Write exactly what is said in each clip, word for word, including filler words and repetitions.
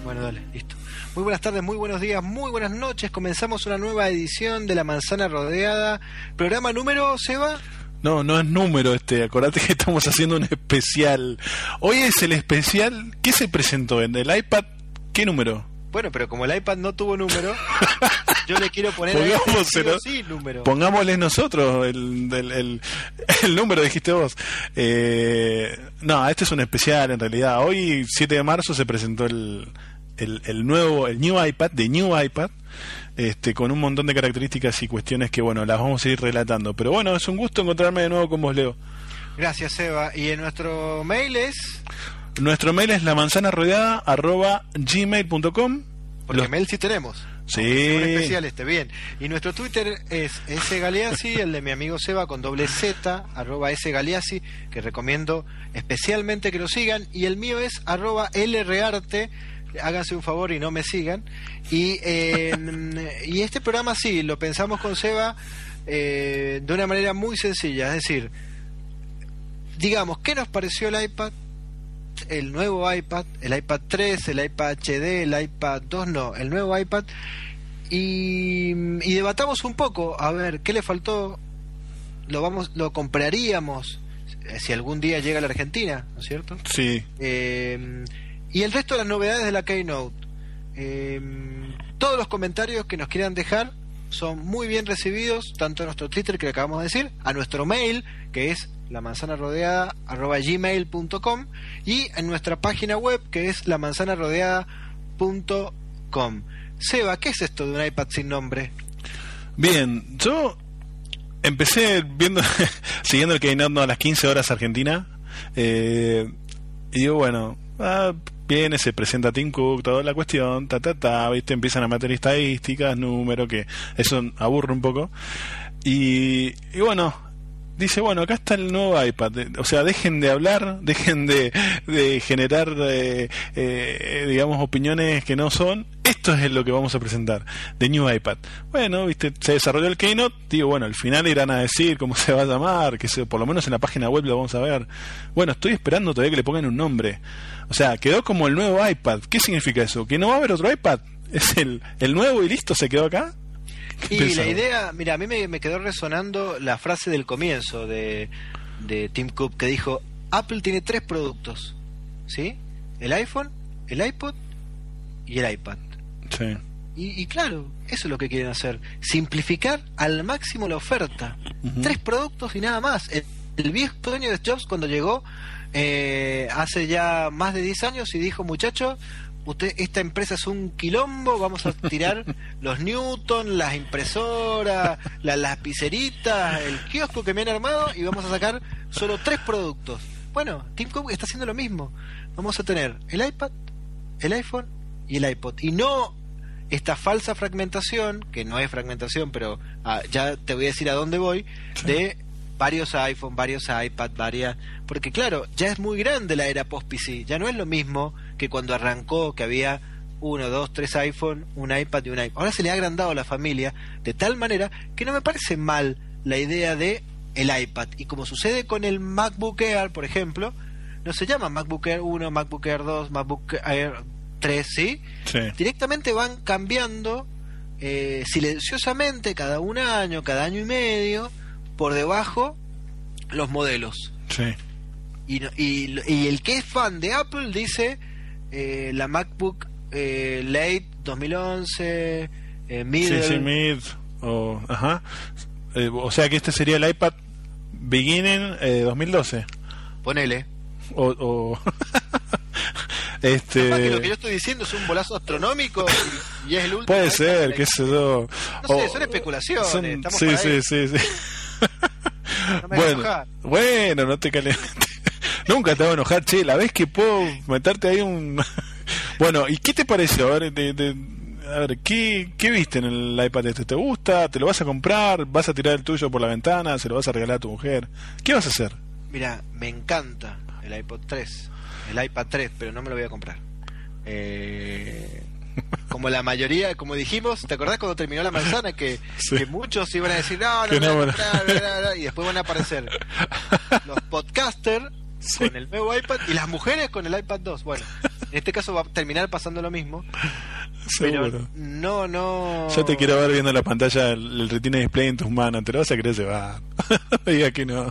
Bueno, dale, listo. Muy buenas tardes, muy buenos días, muy buenas noches. Comenzamos una nueva edición de La Manzana Rodeada. Programa número, Seba. No, no es número este, acordate que estamos haciendo un especial. Hoy es el especial, ¿qué se presentó en el iPad? ¿Qué número? Bueno, pero como el iPad no tuvo número, yo le quiero poner ahí sí, o sí número. Pongámosle nosotros el, el, el, el número, dijiste vos. Eh, no, este es un especial en realidad. Hoy, siete de marzo, se presentó el, el, el nuevo, el New iPad, de New iPad, este, con un montón de características y cuestiones que, bueno, las vamos a ir relatando. Pero bueno, es un gusto encontrarme de nuevo con vos, Leo. Gracias, Seba. Y en nuestro mail es... Nuestro mail es lamanzanarodeada arroba gmail punto com. Porque Los... mail sí tenemos. Sí. Un especial este, bien. Y nuestro Twitter es sgaleazzi, el de mi amigo Seba con doble Z, arroba sgaleazzi, que recomiendo especialmente que lo sigan. Y el mío es arroba lrarte. Háganse un favor y no me sigan. Y, eh, y este programa sí, lo pensamos con Seba eh, de una manera muy sencilla. Es decir, digamos, ¿qué nos pareció el iPad? El nuevo iPad, el iPad tres, el iPad H D, el iPad dos, no, el nuevo iPad, y, y debatamos un poco, a ver, ¿qué le faltó? Lo vamos, lo compraríamos si algún día llega a la Argentina, ¿no es cierto? Sí. Eh, y el resto de las novedades de la Keynote. Eh, todos los comentarios que nos quieran dejar son muy bien recibidos, tanto a nuestro Twitter, que le acabamos de decir, a nuestro mail, que es lamanzanarodeada arroba gmail punto com, y en nuestra página web, que es lamanzanarodeada punto com. Seba, ¿qué es esto de un iPad sin nombre? Bien, yo empecé viendo siguiendo el Keynote a las quince horas Argentina, eh, y digo, bueno, ah, viene, se presenta Tim Cook, toda la cuestión, ta ta ta, viste, empiezan a meter estadísticas, números, que eso aburre un poco, y, y bueno, dice, bueno, acá está el nuevo iPad. O sea, dejen de hablar, dejen de, de generar, eh, eh, digamos, opiniones que no son. Esto es lo que vamos a presentar, The New iPad. Bueno, viste, se desarrolló el Keynote. Digo, bueno, al final irán a decir cómo se va a llamar, que se, por lo menos en la página web lo vamos a ver. Bueno, estoy esperando todavía que le pongan un nombre. O sea, quedó como el nuevo iPad. ¿Qué significa eso? ¿Que no va a haber otro iPad? ¿Es el, el nuevo y listo? ¿Se quedó acá? Y pensaba? La idea, mira, a mí me, me quedó resonando la frase del comienzo de, de Tim Cook, que dijo: Apple tiene tres productos, ¿sí? El iPhone, el iPod y el iPad. Sí. Y, y claro, eso es lo que quieren hacer, simplificar al máximo la oferta. Uh-huh. Tres productos y nada más. El, el viejo dueño de Jobs, cuando llegó eh, hace ya más de diez años, y dijo: muchachos, usted, esta empresa es un quilombo, vamos a tirar los Newton, las impresoras, las lapiceritas, el kiosco que me han armado, y vamos a sacar solo tres productos. Bueno, Tim Cook está haciendo lo mismo. Vamos a tener el iPad, el iPhone y el iPod. Y no esta falsa fragmentación, que no es fragmentación, pero ah, ya te voy a decir a dónde voy, sí, de varios iPhone, varios iPad, varias... Porque claro, ya es muy grande la era post-P C. Ya no es lo mismo que cuando arrancó, que había uno, dos, tres iPhone, un iPad y un iPad. Ahora se le ha agrandado a la familia de tal manera que no me parece mal la idea de el iPad. Y como sucede con el MacBook Air, por ejemplo, no se llama MacBook Air uno, MacBook Air dos, MacBook Air tres, ¿sí? Sí. Directamente van cambiando eh, silenciosamente cada un año, cada año y medio, por debajo los modelos. Sí. Y, y, y el que es fan de Apple dice eh, la MacBook eh, Late dos mil once, eh, Middle. Sí, sí, Mid. O, ajá. Eh, o sea que este sería el iPad Beginning eh, dos mil doce. Ponele. O. o este. Que lo que yo estoy diciendo es un bolazo astronómico y, y es el último. Puede ser, qué sé yo. No sé, son especulaciones. Son, estamos sí, sí, sí, sí. No me bueno, enojar. bueno, no te calientes. Nunca te voy a enojar, che, la vez que puedo meterte ahí un... Bueno, ¿y qué te pareció? A ver, de, de, a ver ¿qué, ¿qué viste en el iPad este? ¿Te gusta? ¿Te lo vas a comprar? ¿Vas a tirar el tuyo por la ventana? ¿Se lo vas a regalar a tu mujer? ¿Qué vas a hacer? Mira, me encanta el iPod tres, el iPad tres, pero no me lo voy a comprar. Eh... Como la mayoría, como dijimos, ¿te acordás cuando terminó la manzana? Que, sí, que muchos iban a decir, no, no, no, no, no, no, no, y después van a aparecer los podcasters, sí, con el nuevo iPad, y las mujeres con el iPad dos. Bueno, En este caso va a terminar pasando lo mismo. Seguro. Pero no, no... Yo te quiero ver viendo la pantalla, el, el Retina Display en tus manos. Te lo vas a querer llevar. Diga que no.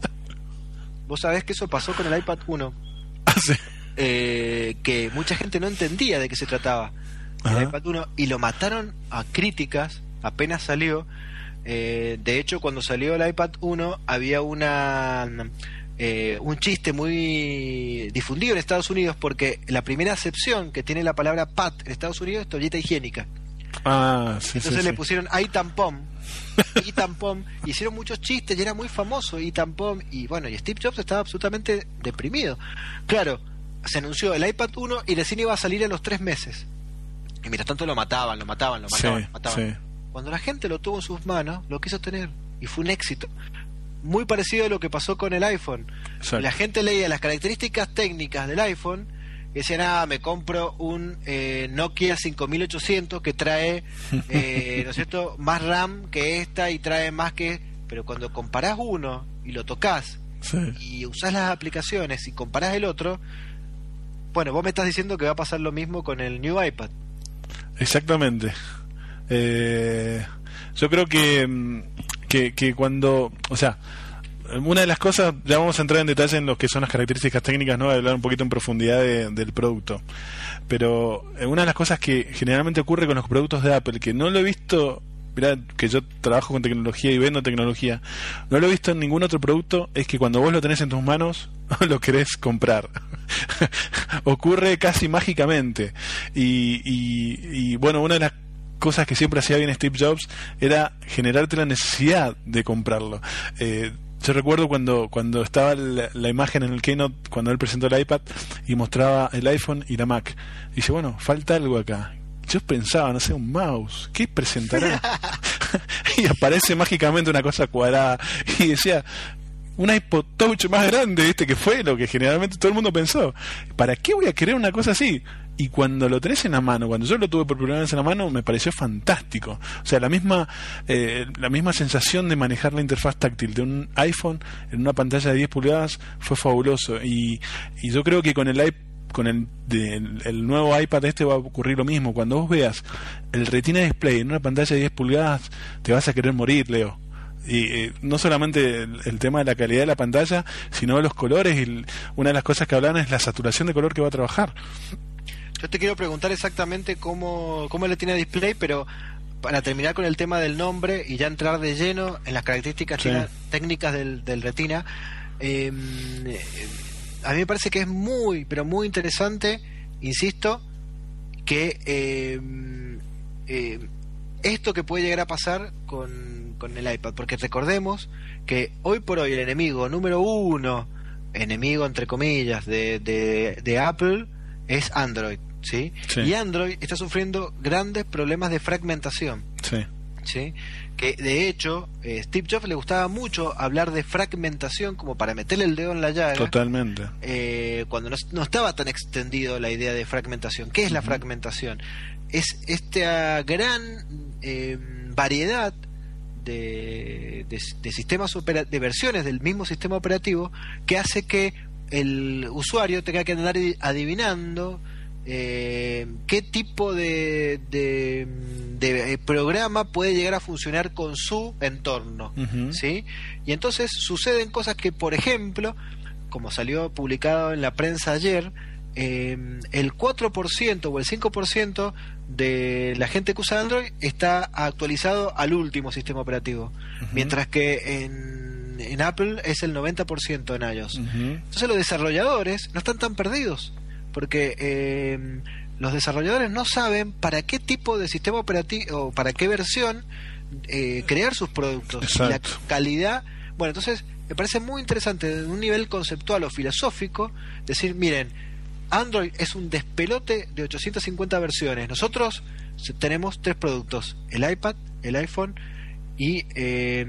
Vos sabés que eso pasó con el iPad uno. Ah, sí. Eh, que mucha gente no entendía de qué se trataba. Ajá. El iPad uno, y lo mataron a críticas apenas salió. Eh, de hecho, cuando salió el iPad uno había una eh, un chiste muy difundido en Estados Unidos, porque la primera acepción que tiene la palabra pad en Estados Unidos es toallita higiénica. Ah, sí, Entonces sí, le sí. pusieron iTampon. iTampon, hicieron muchos chistes y era muy famoso iTampon, y bueno, y Steve Jobs estaba absolutamente deprimido. Claro, se anunció el iPad uno y recién iba a salir a los tres meses. Y mientras tanto lo mataban, lo mataban, lo mataban, Sí, lo mataban. sí. Cuando la gente lo tuvo en sus manos, lo quiso tener y fue un éxito. Muy parecido a lo que pasó con el iPhone. Exacto. La gente leía las características técnicas del iPhone y decían, ah, me compro un eh, Nokia cinco mil ochocientos que trae, eh, ¿no es cierto?, más RAM que esta y trae más que... Pero cuando comparás uno y lo tocas Sí. y usás las aplicaciones y comparás el otro, bueno, vos me estás diciendo que va a pasar lo mismo con el New iPad. Exactamente. Eh, yo creo que, que que cuando, o sea, una de las cosas, ya vamos a entrar en detalle en lo que son las características técnicas, no voy a hablar un poquito en profundidad de, del producto, pero una de las cosas que generalmente ocurre con los productos de Apple, que no lo he visto, mirá que yo trabajo con tecnología y vendo tecnología, no lo he visto en ningún otro producto, es que cuando vos lo tenés en tus manos lo querés comprar. Ocurre casi mágicamente. Y, y, y bueno, una de las cosas que siempre hacía bien Steve Jobs era generarte la necesidad de comprarlo. Eh, yo recuerdo cuando cuando estaba la, la imagen en el Keynote, cuando él presentó el iPad y mostraba el iPhone y la Mac. Y dice, bueno, falta algo acá. Yo pensaba, no sé, un mouse, ¿qué presentará? Y aparece mágicamente una cosa cuadrada. Y decía, un iPod Touch más grande, ¿viste? Que fue lo que generalmente todo el mundo pensó. ¿Para qué voy a querer una cosa así? Y cuando lo tenés en la mano, cuando yo lo tuve por primera vez en la mano, me pareció fantástico. O sea, la misma eh, la misma sensación de manejar la interfaz táctil de un iPhone en una pantalla de diez pulgadas fue fabuloso. Y, y yo creo que con el iPod, con el, de, el, el nuevo iPad este va a ocurrir lo mismo. Cuando vos veas el Retina Display en una pantalla de diez pulgadas, te vas a querer morir, Leo. Y eh, no solamente el, el tema de la calidad de la pantalla, sino los colores. Y el, una de las cosas que hablan es la saturación de color que va a trabajar. Yo te quiero preguntar exactamente cómo, cómo le tiene display, pero para terminar con el tema del nombre y ya entrar de lleno en las características Sí. técnicas del, del Retina, eh, a mí me parece que es muy, pero muy interesante, insisto, que eh, eh, esto que puede llegar a pasar con, con el iPad, porque recordemos que hoy por hoy el enemigo número uno, enemigo entre comillas, de, de, de Apple es Android, ¿sí? Sí. Y Android está sufriendo grandes problemas de fragmentación, Sí. ¿sí? Que de hecho eh, Steve Jobs le gustaba mucho hablar de fragmentación como para meterle el dedo en la llaga. Totalmente. Eh, cuando no, no estaba tan extendido la idea de fragmentación. ¿Qué es la fragmentación? Es esta gran eh, variedad de, de, de sistemas opera, de versiones del mismo sistema operativo que hace que el usuario tenga que andar adivinando eh, qué tipo de, de, de programa puede llegar a funcionar con su entorno, Uh-huh. ¿sí? Y entonces suceden cosas que, por ejemplo, como salió publicado en la prensa ayer, eh, el cuatro por ciento o el cinco por ciento de la gente que usa Android está actualizado al último sistema operativo, Uh-huh. mientras que en, en Apple es el noventa por ciento en iOS. Uh-huh. Entonces los desarrolladores no están tan perdidos, porque eh, los desarrolladores no saben para qué tipo de sistema operativo o para qué versión eh, crear sus productos. Y la Exacto. calidad, bueno, entonces me parece muy interesante de un nivel conceptual o filosófico decir, miren, Android es un despelote de ochocientas cincuenta versiones. Nosotros tenemos tres productos: el iPad, el iPhone y, eh,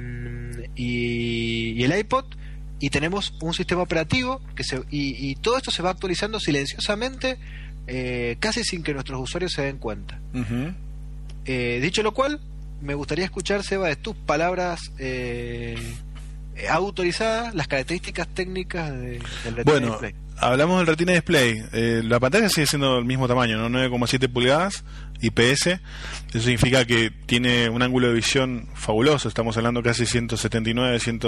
y, y el iPod, y tenemos un sistema operativo que se, y, y todo esto se va actualizando silenciosamente, eh, casi sin que nuestros usuarios se den cuenta. Uh-huh. Eh, dicho lo cual, me gustaría escuchar, Seba, de tus palabras eh, autorizadas, las características técnicas de, del Retina Bueno, Display. hablamos del Retina Display. Eh, la pantalla sigue siendo el mismo tamaño, ¿no? nueve coma siete pulgadas, I P S. Eso significa que tiene un ángulo de visión fabuloso. Estamos hablando casi ciento setenta y nueve, cien,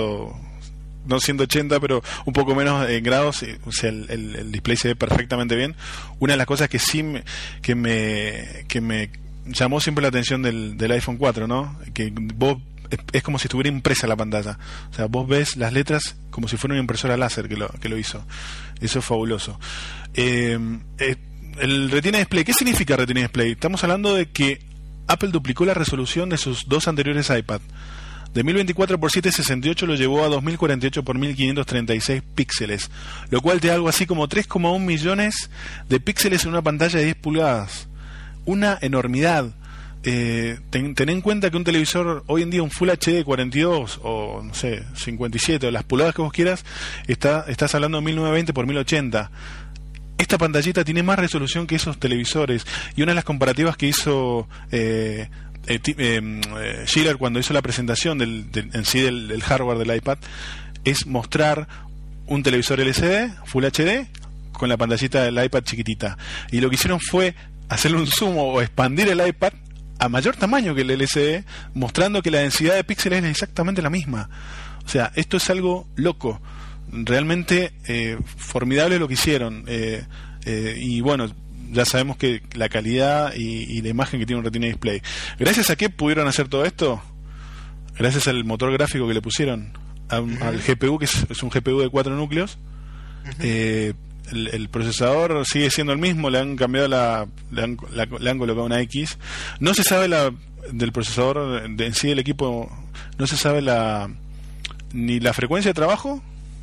no ciento ochenta, pero un poco menos en grados. O sea, el, el, el display se ve perfectamente bien. Una de las cosas que sí me, que me, que me llamó siempre la atención del, del iPhone cuatro, ¿no? Que vos es, es como si estuviera impresa la pantalla. O sea, vos ves las letras como si fuera una impresora láser que lo, que lo hizo. Eso es fabuloso. Eh, eh, el Retina Display, ¿qué significa Retina Display? Estamos hablando de que Apple duplicó la resolución de sus dos anteriores iPad. De mil veinticuatro por setecientos sesenta y ocho lo llevó a dos mil cuarenta y ocho por mil quinientos treinta y seis píxeles, lo cual te da algo así como tres coma uno millones de píxeles en una pantalla de diez pulgadas. Una enormidad. Eh, ten, ten en cuenta que un televisor hoy en día, un Full H D cuarenta y dos o no sé, cincuenta y siete o las pulgadas que vos quieras, está, estás hablando de mil novecientos veinte por mil ochenta. Esta pantallita tiene más resolución que esos televisores, y una de las comparativas que hizo eh, eh, eh, Schiller cuando hizo la presentación del, del, en sí del, del hardware del iPad es mostrar un televisor L C D Full H D con la pantallita del iPad chiquitita, y lo que hicieron fue hacerle un zoom o expandir el iPad a mayor tamaño que el L C D, mostrando que la densidad de píxeles es exactamente la misma. O sea, esto es algo loco, realmente eh, formidable lo que hicieron. Eh, eh, y bueno, ya sabemos que la calidad y, y la imagen que tiene un Retina Display. ¿Gracias a qué pudieron hacer todo esto? Gracias al motor gráfico que le pusieron, a, uh-huh. al G P U, que es, es un G P U de cuatro núcleos. Uh-huh. eh, El, el procesador sigue siendo el mismo, le han cambiado la, le han, la, le han colocado una X. No se sabe la del procesador de, en sí del equipo, no se sabe la ni la frecuencia de trabajo,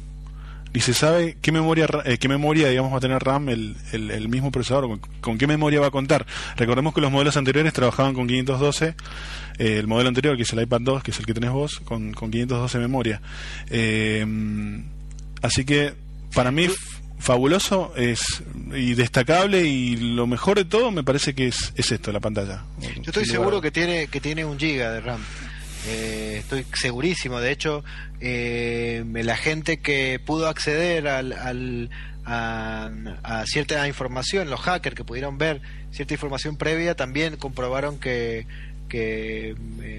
ni se sabe qué memoria eh, qué memoria digamos va a tener RAM el, el, el mismo procesador, con, con qué memoria va a contar. Recordemos que los modelos anteriores trabajaban con quinientos doce, eh, el modelo anterior, que es el iPad dos, que es el que tenés vos, con, con quinientos doce memoria. Eh, así que para mí fabuloso es y destacable, y lo mejor de todo me parece que es, es esto, la pantalla. Yo estoy seguro que tiene que tiene un giga de RAM. Eh, estoy segurísimo. De hecho, eh, la gente que pudo acceder al, al a, a cierta información, los hackers que pudieron ver cierta información previa, también comprobaron que que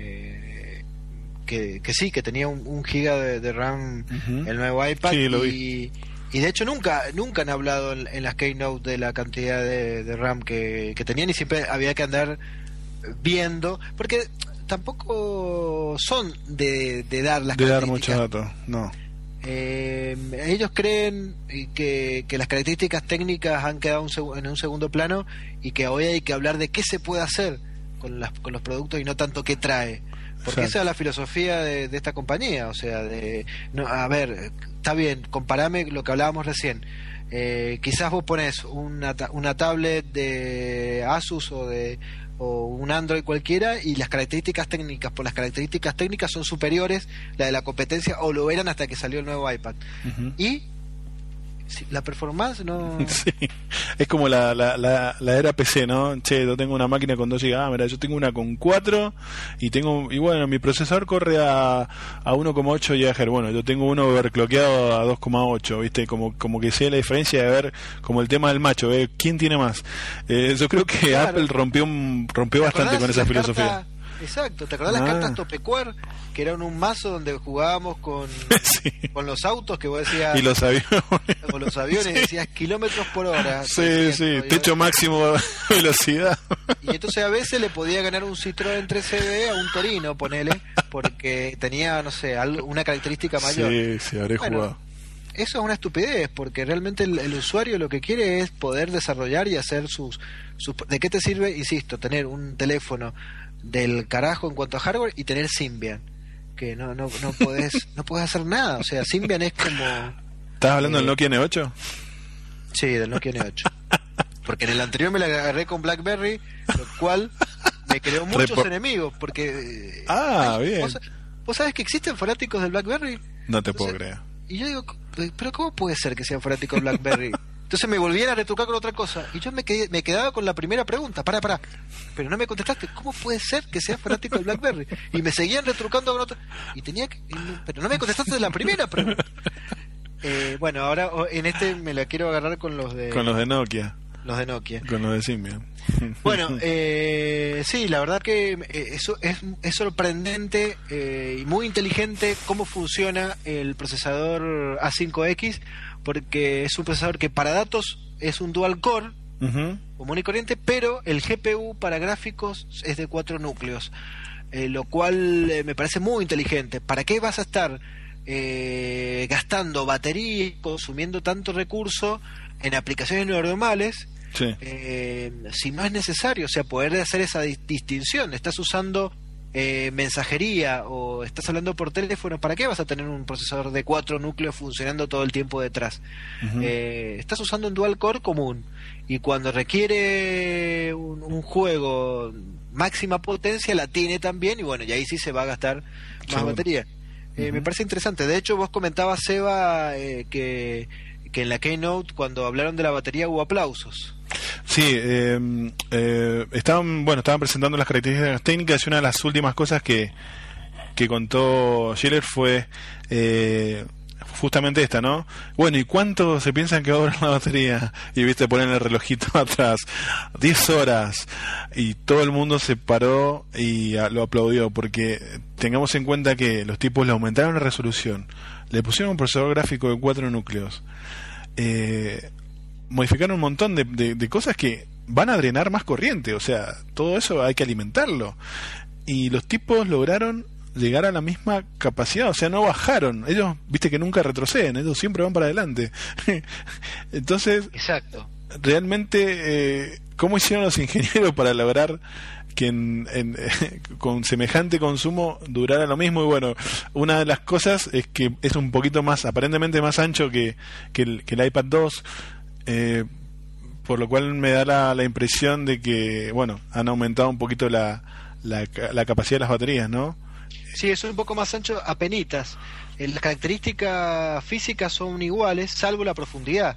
eh, que, que sí, que tenía un, un giga de, de RAM, uh-huh. el nuevo iPad. Sí, lo y vi. Y de hecho nunca nunca han hablado en, en las Keynote de la cantidad de, de RAM que, que tenían, y siempre había que andar viendo, porque tampoco son de, de dar las de características. dar muchos datos, no. Eh, ellos creen que, que las características técnicas han quedado un seg- en un segundo plano, y que hoy hay que hablar de qué se puede hacer con, las, con los productos y no tanto qué trae. Porque Exacto. esa es la filosofía de, de esta compañía. O sea, de no, a ver, está bien, comparame lo que hablábamos recién. Eh, quizás vos pones una, una tablet de Asus o de o un Android cualquiera, y las características técnicas por las características técnicas son superiores la de la competencia, o lo eran hasta que salió el nuevo iPad. Uh-huh. Y sí, la performance no... Sí. Es como la, la, la, la era P C, ¿no? Che, yo tengo una máquina con dos gigas, ah, mira, yo tengo una con cuatro, y tengo y bueno, mi procesador corre a, a uno coma ocho gigahertz, bueno, yo tengo uno overclockeado a dos coma ocho, ¿viste? Como como que sea la diferencia de ver, como el tema del macho, ¿eh? ¿Quién tiene más? Eh, yo creo que claro. Apple rompió un, rompió bastante con esa filosofía. Carta... Exacto, ¿te acordás ah. las cartas Toppecuar? Que eran un mazo donde jugábamos con, sí. con los autos, que vos decías... Y los aviones. Con los aviones, sí. Decías kilómetros por hora. Sí, sí, techo máximo velocidad. Y entonces a veces le podía ganar un Citroën tres C D a un Torino, ponele, porque tenía, no sé, algo, una característica mayor. Sí, sí, habré bueno, jugado. Eso es una estupidez, porque realmente el, el usuario lo que quiere es poder desarrollar y hacer sus, sus... ¿De qué te sirve, insisto, tener un teléfono del carajo en cuanto a hardware y tener Symbian? Que no no no podés no podés hacer nada. O sea, Symbian es como... ¿Estás hablando eh, del Nokia N ocho? Sí, del Nokia N ocho. Porque en el anterior me la agarré con BlackBerry, lo cual me creó muchos Repor- enemigos, porque... Ah, ay, bien. ¿vos, ¿Vos sabés que existen fanáticos del BlackBerry? No te Entonces, puedo creer. Y yo digo, ¿pero cómo puede ser que sean fanáticos del BlackBerry? Entonces me volvían a retrucar con otra cosa, y yo me quedé, me quedaba con la primera pregunta. Pará, pará, pero no me contestaste. ¿Cómo puede ser que seas fanático del BlackBerry? Y me seguían retrucando con otra, y tenía que, y no, pero no me contestaste de la primera pregunta. Eh, bueno, ahora en este me la quiero agarrar con los de... Con los de Nokia. Los de Nokia. Con los de Symbian. Bueno, eh, sí, la verdad que eso es, es sorprendente eh, y muy inteligente cómo funciona el procesador A cinco X, porque es un procesador que para datos es un dual core, uh-huh. común y corriente, pero el G P U para gráficos es de cuatro núcleos, eh, lo cual eh, me parece muy inteligente. ¿Para qué vas a estar eh, gastando batería y consumiendo tanto recurso en aplicaciones normales? Sí. Eh, si no es necesario, o sea, poder hacer esa di- distinción. Estás usando eh, mensajería o estás hablando por teléfono, ¿para qué vas a tener un procesador de cuatro núcleos funcionando todo el tiempo detrás? Uh-huh. Eh, estás usando un dual core común, y cuando requiere un, un juego máxima potencia la tiene también, y bueno, y ahí sí se va a gastar más sí. batería. Eh, uh-huh. Me parece interesante. De hecho, vos comentabas, Seba, eh, que que en la Keynote, cuando hablaron de la batería, hubo aplausos. Sí, eh, eh, estaban bueno estaban presentando las características técnicas, y una de las últimas cosas que, que contó Schiller fue eh, justamente esta, ¿no? Bueno, ¿y cuánto se piensan que va a durar la batería? Y viste, ponen el relojito atrás, diez horas, y todo el mundo se paró y a, lo aplaudió, porque tengamos en cuenta que los tipos le aumentaron la resolución, le pusieron un procesador gráfico de cuatro núcleos, eh, modificaron un montón de, de, de cosas que van a drenar más corriente, o sea, todo eso hay que alimentarlo, y los tipos lograron llegar a la misma capacidad, o sea, no bajaron. Ellos, viste que nunca retroceden, ellos siempre van para adelante. Entonces, exacto. Realmente, eh, ¿cómo hicieron los ingenieros para lograr que en, en, eh, con semejante consumo durara lo mismo? Y bueno, una de las cosas es que es un poquito más, aparentemente más ancho que, que, el, que el iPad dos, eh, por lo cual me da la, la impresión de que, bueno, han aumentado un poquito la, la, la capacidad de las baterías, ¿no? Sí, es un poco más ancho, apenitas. Las características físicas son iguales, salvo la profundidad.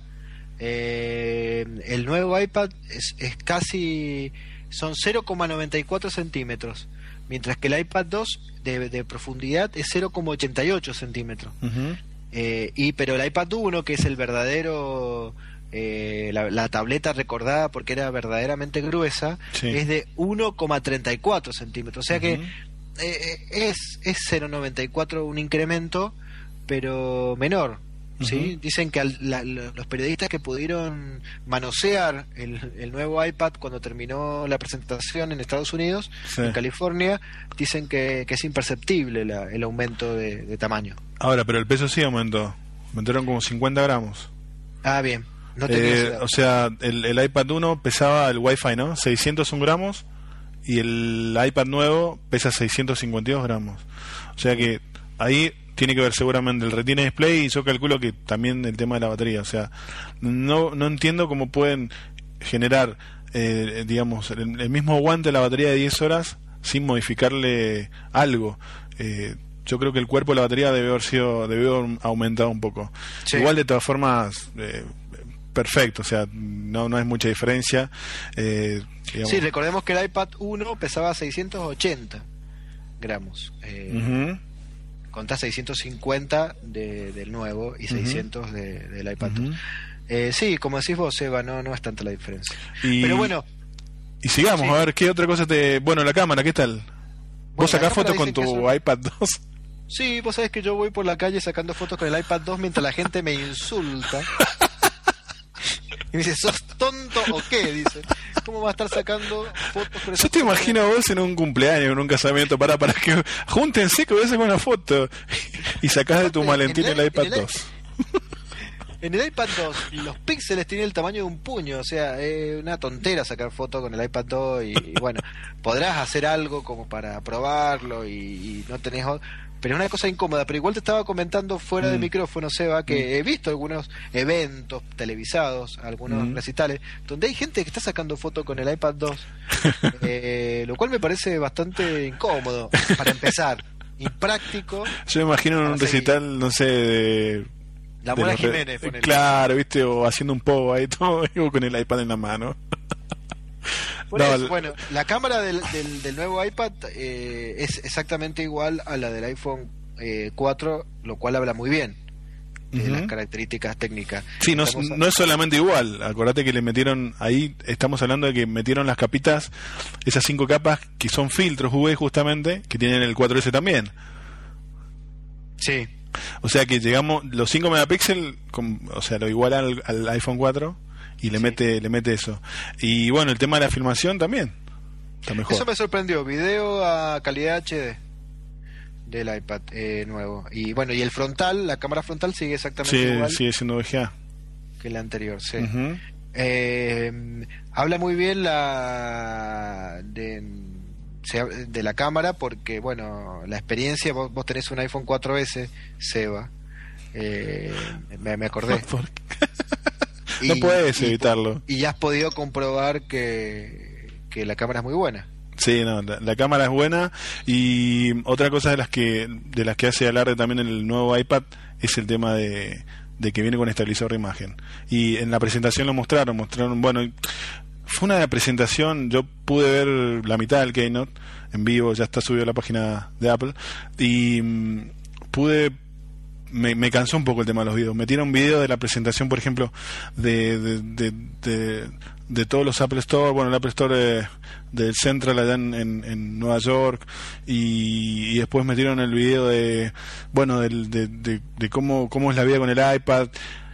Eh, el nuevo iPad es, es casi, son cero coma noventa y cuatro centímetros, mientras que el iPad dos de, de profundidad es cero coma ochenta y ocho centímetros. Uh-huh. Eh, y pero el iPad uno, que es el verdadero, eh, la, la tableta recordada porque era verdaderamente gruesa, sí. es de uno coma treinta y cuatro centímetros. O sea uh-huh. que Eh, es es cero coma noventa y cuatro un incremento, pero menor, ¿sí? Uh-huh. Dicen que al, la, los periodistas que pudieron manosear el, el nuevo iPad cuando terminó la presentación en Estados Unidos, sí. en California, dicen que, que es imperceptible la, el aumento de, de tamaño. Ahora, pero el peso sí aumentó, aumentaron como cincuenta gramos. Ah, bien. No eh, o sea, el, el iPad uno pesaba el Wi-Fi, ¿no? seiscientos un gramos. Y el iPad nuevo pesa seiscientos cincuenta y dos gramos. O sea que ahí tiene que ver seguramente el Retina Display, y yo calculo que también el tema de la batería. O sea, no no entiendo cómo pueden generar, eh, digamos, el, el mismo aguante de la batería de diez horas sin modificarle algo. Eh, yo creo que el cuerpo de la batería debe haber sido, debe haber aumentado un poco. Sí. Igual, de todas formas, eh, perfecto, o sea, no no es mucha diferencia. Eh, digamos. Sí, recordemos que el iPad uno pesaba seiscientos ochenta gramos. Eh, uh-huh. Contá seiscientos cincuenta de, del nuevo y uh-huh. seiscientos de, del iPad uh-huh. dos. Eh, sí, como decís vos, Eva, no, no es tanta la diferencia. Y, pero bueno. Y sigamos, sí. a ver, ¿qué otra cosa te... Bueno, la cámara, ¿qué tal? ¿Vos bueno, sacás fotos con tu un... iPad dos? Sí, vos sabés que yo voy por la calle sacando fotos con el iPad dos mientras la gente me insulta. Y me dice, ¿sos tonto o qué? Dice, ¿cómo va a estar sacando fotos con esa? Yo te imagino a vos en un cumpleaños, en un casamiento, para para que júntense que voy a sacar una foto y sacás de tu Valentín el, el iPad dos. En el iPad dos los píxeles tienen el tamaño de un puño, o sea, es eh, una tontera sacar fotos con el iPad dos y, y bueno, podrás hacer algo como para probarlo y, y no tenés... Pero es una cosa incómoda. Pero igual te estaba comentando fuera mm. de micrófono, Seba, que mm. he visto algunos eventos televisados, algunos mm. recitales, donde hay gente que está sacando fotos con el iPad dos, eh, lo cual me parece bastante incómodo, para empezar, y práctico. Yo me imagino en un recital, seguir. no sé, de... La Mora Jiménez. Re... Claro, viste, o haciendo un pogo ahí, todo con el iPad en la mano. Por no, eso, bueno, la cámara del, del, del nuevo iPad eh, es exactamente igual a la del iPhone eh, cuatro, lo cual habla muy bien. de uh-huh. las características técnicas. Sí, no, Estamos... no es solamente igual. Acordate que le metieron, ahí estamos hablando de que metieron las capitas, esas cinco capas que son filtros U V justamente, que tienen el cuatro ese también. Sí. O sea que llegamos, los cinco megapíxeles, con, o sea, lo iguala al, al iPhone cuatro y le sí. mete le mete eso. Y bueno, el tema de la filmación también está mejor. Eso me sorprendió, video a calidad H D del iPad eh, nuevo. Y bueno, y el frontal, la cámara frontal sigue exactamente sí, igual. Sigue siendo V G A. Que la anterior, sí. Uh-huh. Eh, habla muy bien la de, de la cámara porque, bueno, la experiencia, vos, vos tenés un iPhone cuatro ese, Seba. Eh, me, me acordé. y, no puedes y, evitarlo. Y ya has podido comprobar que, que la cámara es muy buena. Sí, no, la, la cámara es buena. Y otra cosa de las que de las que hace alarde también el nuevo iPad es el tema de, de que viene con estabilizador de imagen. Y en la presentación lo mostraron, mostraron, bueno, fue una presentación, yo pude ver la mitad del Keynote en vivo, ya está subido a la página de Apple, y mmm, pude Me, me cansó un poco el tema de los videos. Metieron videos de la presentación, por ejemplo, de de, de, de, de todos los Apple Store, bueno, el Apple Store de, del Central allá en, en, en Nueva York, y, y después metieron el video de, bueno, del, de, de, de cómo, cómo es la vida con el iPad.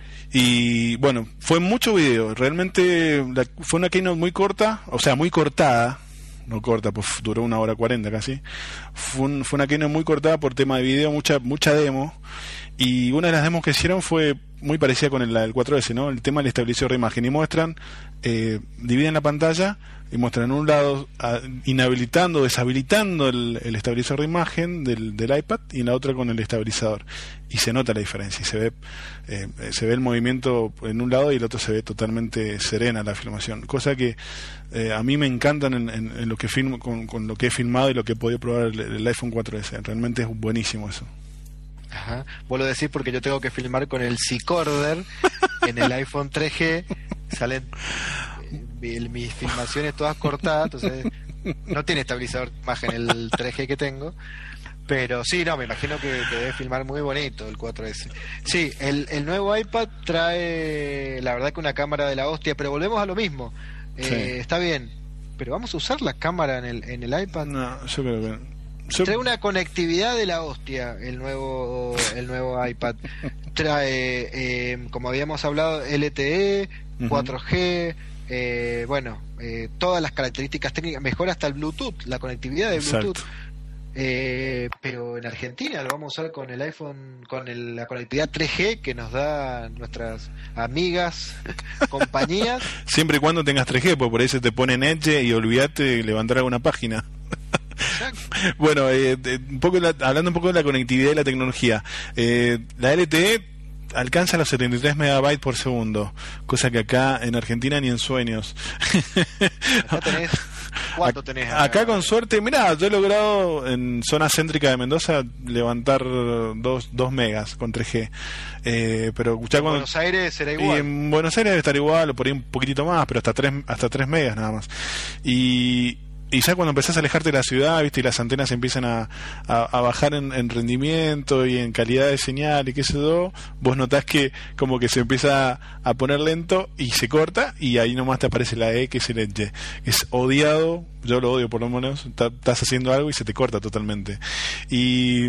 Y bueno, fue mucho video. Realmente la, fue una keynote muy corta, o sea, muy cortada. No corta, pues duró una hora cuarenta casi. Fue, un, fue una keynote muy cortada por tema de video, mucha mucha demo. Y una de las demos que hicieron fue muy parecida con el, el cuatro ese, ¿no? El tema del estabilizador de imagen. Y muestran, eh, dividen la pantalla y muestran en un lado a, inhabilitando, deshabilitando el, el estabilizador de imagen del, del iPad, y en la otra con el estabilizador. Y se nota la diferencia, y se ve eh, se ve el movimiento en un lado y el otro se ve totalmente serena la filmación. Cosa que eh, a mí me encantan en, en, en lo que filmo, con, con lo que he filmado y lo que he podido probar el, el iPhone cuatro ese. Realmente es buenísimo eso. Ajá. Vos lo decís porque yo tengo que filmar con el C-Corder en el iPhone tres G. Salen eh, mis filmaciones todas cortadas, entonces no tiene estabilizador de imagen el tres G que tengo. Pero sí, no, me imagino que, que debe filmar muy bonito el cuatro ese. Sí, el, el nuevo iPad trae, la verdad, que una cámara de la hostia, pero volvemos a lo mismo. Eh, sí. Está bien, pero ¿vamos a usar la cámara en el, en el iPad? No, yo creo que... Yo... Trae una conectividad de la hostia el nuevo el nuevo iPad. Trae, eh, como habíamos hablado, L T E, uh-huh. cuatro G, eh, bueno, eh, todas las características técnicas, mejor hasta el Bluetooth, la conectividad de Bluetooth. Eh, pero en Argentina lo vamos a usar con el iPhone, con el, la conectividad tres G que nos da nuestras amigas, compañías. Siempre y cuando tengas tres G, porque por ahí se te pone en Edge y olvídate de levantar alguna página. Bueno, eh, un poco la, hablando un poco de la conectividad y la tecnología, eh, la L T E alcanza los setenta y tres megabytes por segundo, cosa que acá en Argentina ni en sueños. Acá tenés, ¿cuánto tenés? Acá, acá con suerte, mirá, yo he logrado en zona céntrica de Mendoza levantar dos megas con tres G. Eh, pero ya en cuando, Buenos Aires será igual. Y en Buenos Aires debe estar igual, o por ahí un poquitito más, pero hasta tres hasta tres megas nada más. Y Y ya cuando empezás a alejarte de la ciudad, viste, y las antenas empiezan a, a, a bajar en, en rendimiento y en calidad de señal y qué sé yo, vos notás que como que se empieza a poner lento y se corta, y ahí nomás te aparece la E, que es el Edge. Es odiado, yo lo odio por lo menos, estás haciendo algo y se te corta totalmente. Y...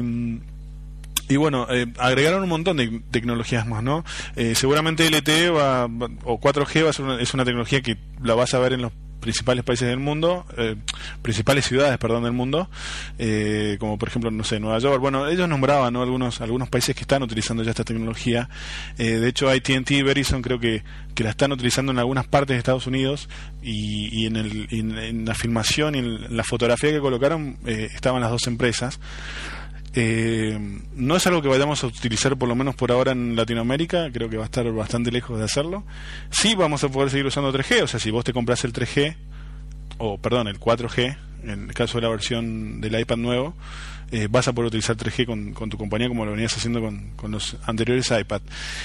Y bueno, eh, agregaron un montón de tecnologías más, ¿no? Eh, seguramente L T E va, va, o cuatro G va a ser una, es una tecnología que la vas a ver en los principales países del mundo, eh, principales ciudades, perdón, del mundo, eh, como por ejemplo, no sé, Nueva York. Bueno, ellos nombraban, ¿no?, algunos algunos países que están utilizando ya esta tecnología. Eh, de hecho, A T and T y Verizon creo que, que la están utilizando en algunas partes de Estados Unidos, y, y en, el, en, en la filmación y en la fotografía que colocaron eh, estaban las dos empresas. Eh, no es algo que vayamos a utilizar, por lo menos por ahora, en Latinoamérica. Creo que va a estar bastante lejos de hacerlo. Sí vamos a poder seguir usando tres G, o sea, si vos te compras el tres G, o perdón, el cuatro G, en el caso de la versión del iPad nuevo, eh, vas a poder utilizar tres G con, con tu compañía, como lo venías haciendo con, con los anteriores iPad.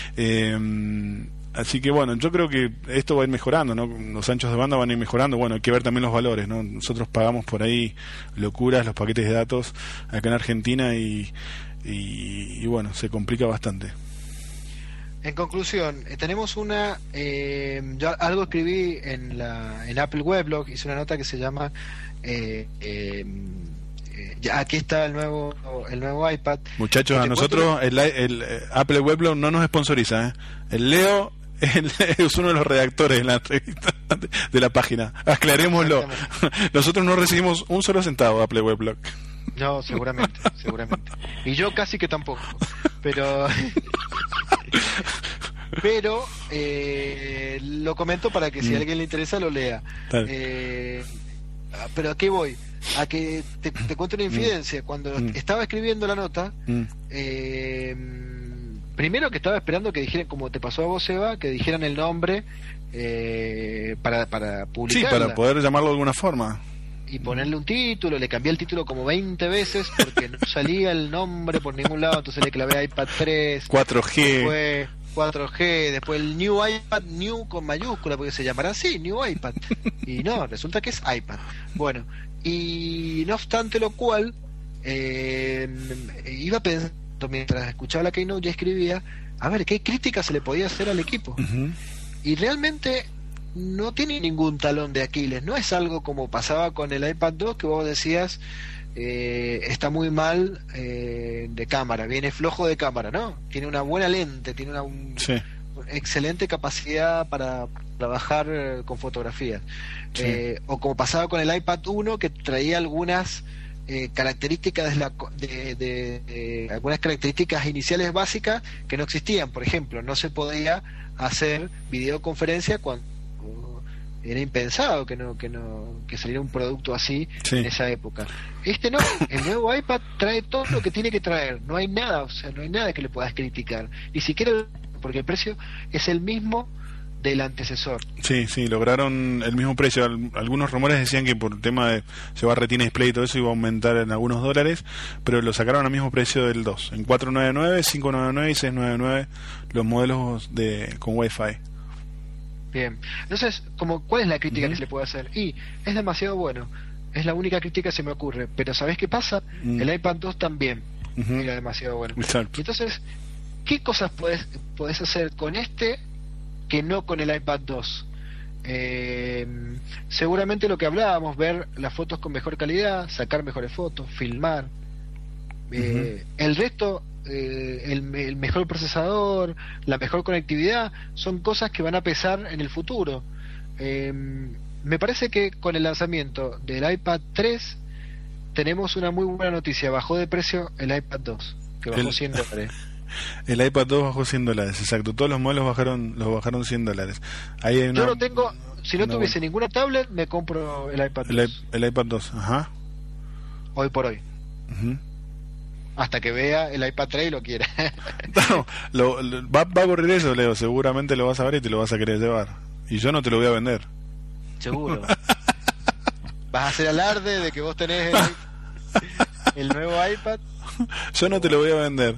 Eh, Así que bueno, yo creo que esto va a ir mejorando, ¿no? Los anchos de banda van a ir mejorando. Bueno, hay que ver también los valores, ¿no? Nosotros pagamos por ahí locuras los paquetes de datos acá en Argentina, y, y, y bueno, se complica bastante. En conclusión, eh, tenemos una... Eh, yo algo escribí en la en Apple Weblog, hice una nota que se llama... Eh, eh, eh, ya aquí está el nuevo el nuevo iPad. Muchachos, a nosotros el, el, el Apple Weblog no nos sponsoriza, ¿eh? El Leo el, es uno de los redactores de la entrevista de la página. Aclarémoslo. Nosotros no recibimos un solo centavo de Apple Weblog. No, seguramente, seguramente. Y yo casi que tampoco. Pero... pero eh, lo comento para que si a alguien le interesa lo lea. Eh, pero ¿a qué voy? A que te, te cuento una infidencia. Cuando mm. estaba escribiendo la nota, mm. eh, primero que estaba esperando que dijeran, como te pasó a vos, Eva, que dijeran el nombre eh, para, para publicarla. Sí, para poder llamarlo de alguna forma. Y ponerle un título, le cambié el título como veinte veces porque no salía el nombre por ningún lado, entonces le clavé iPad tres, cuatro G, después cuatro G, después el New iPad, New con mayúscula, porque se llamará así, New iPad, y no, resulta que es iPad. Bueno, y no obstante lo cual, eh, iba pensando mientras escuchaba la Keynote y escribía, a ver, ¿qué crítica se le podía hacer al equipo? Uh-huh. Y realmente... no tiene ningún talón de Aquiles, no es algo como pasaba con el iPad dos que vos decías eh, está muy mal eh, de cámara, viene flojo de cámara, no, tiene una buena lente, tiene una un, sí. excelente capacidad para trabajar eh, con fotografías, sí. eh, o como pasaba con el iPad uno que traía algunas eh, características de, la, de, de, de algunas características iniciales básicas que no existían, por ejemplo, no se podía hacer videoconferencia cuando era impensado que no que no que saliera un producto así sí. en esa época. Este no, el nuevo iPad trae todo lo que tiene que traer, no hay nada, o sea, no hay nada que le puedas criticar, ni siquiera porque el precio es el mismo del antecesor. Sí, sí, lograron el mismo precio. Algunos rumores decían que por el tema de llevar Retina Display y todo eso iba a aumentar en algunos dólares, pero lo sacaron al mismo precio del dos, en cuatrocientos noventa y nueve, quinientos noventa y nueve y seiscientos noventa y nueve los modelos de con Wi-Fi. Bien, entonces, como ¿cuál es la crítica uh-huh. que se le puede hacer? Y es demasiado bueno, es la única crítica que se me ocurre, pero ¿sabés qué pasa? Uh-huh. El iPad dos también uh-huh. era demasiado bueno. Exacto. Entonces, ¿qué cosas podés, podés hacer con este que no con el iPad dos? Eh, seguramente lo que hablábamos, ver las fotos con mejor calidad, sacar mejores fotos, filmar. Eh, uh-huh. El resto... Eh, el, el mejor procesador, la mejor conectividad, son cosas que van a pesar en el futuro. Eh, me parece que con el lanzamiento del iPad tres tenemos una muy buena noticia, bajó de precio el iPad dos, que bajó el, cien dólares. El iPad dos bajó cien dólares, exacto, todos los modelos bajaron los bajaron cien dólares. Ahí hay una, yo no tengo, si no tuviese buena. ninguna tablet, me compro el iPad el, dos. El iPad dos, ajá. Hoy por hoy. Uh-huh. Hasta que vea el iPad tres y lo quiera. No, lo, lo, va, va a ocurrir eso, Leo. Seguramente lo vas a ver y te lo vas a querer llevar. Y yo no te lo voy a vender. Seguro. Vas a hacer alarde de que vos tenés el, el nuevo iPad. Yo no te lo voy a vender.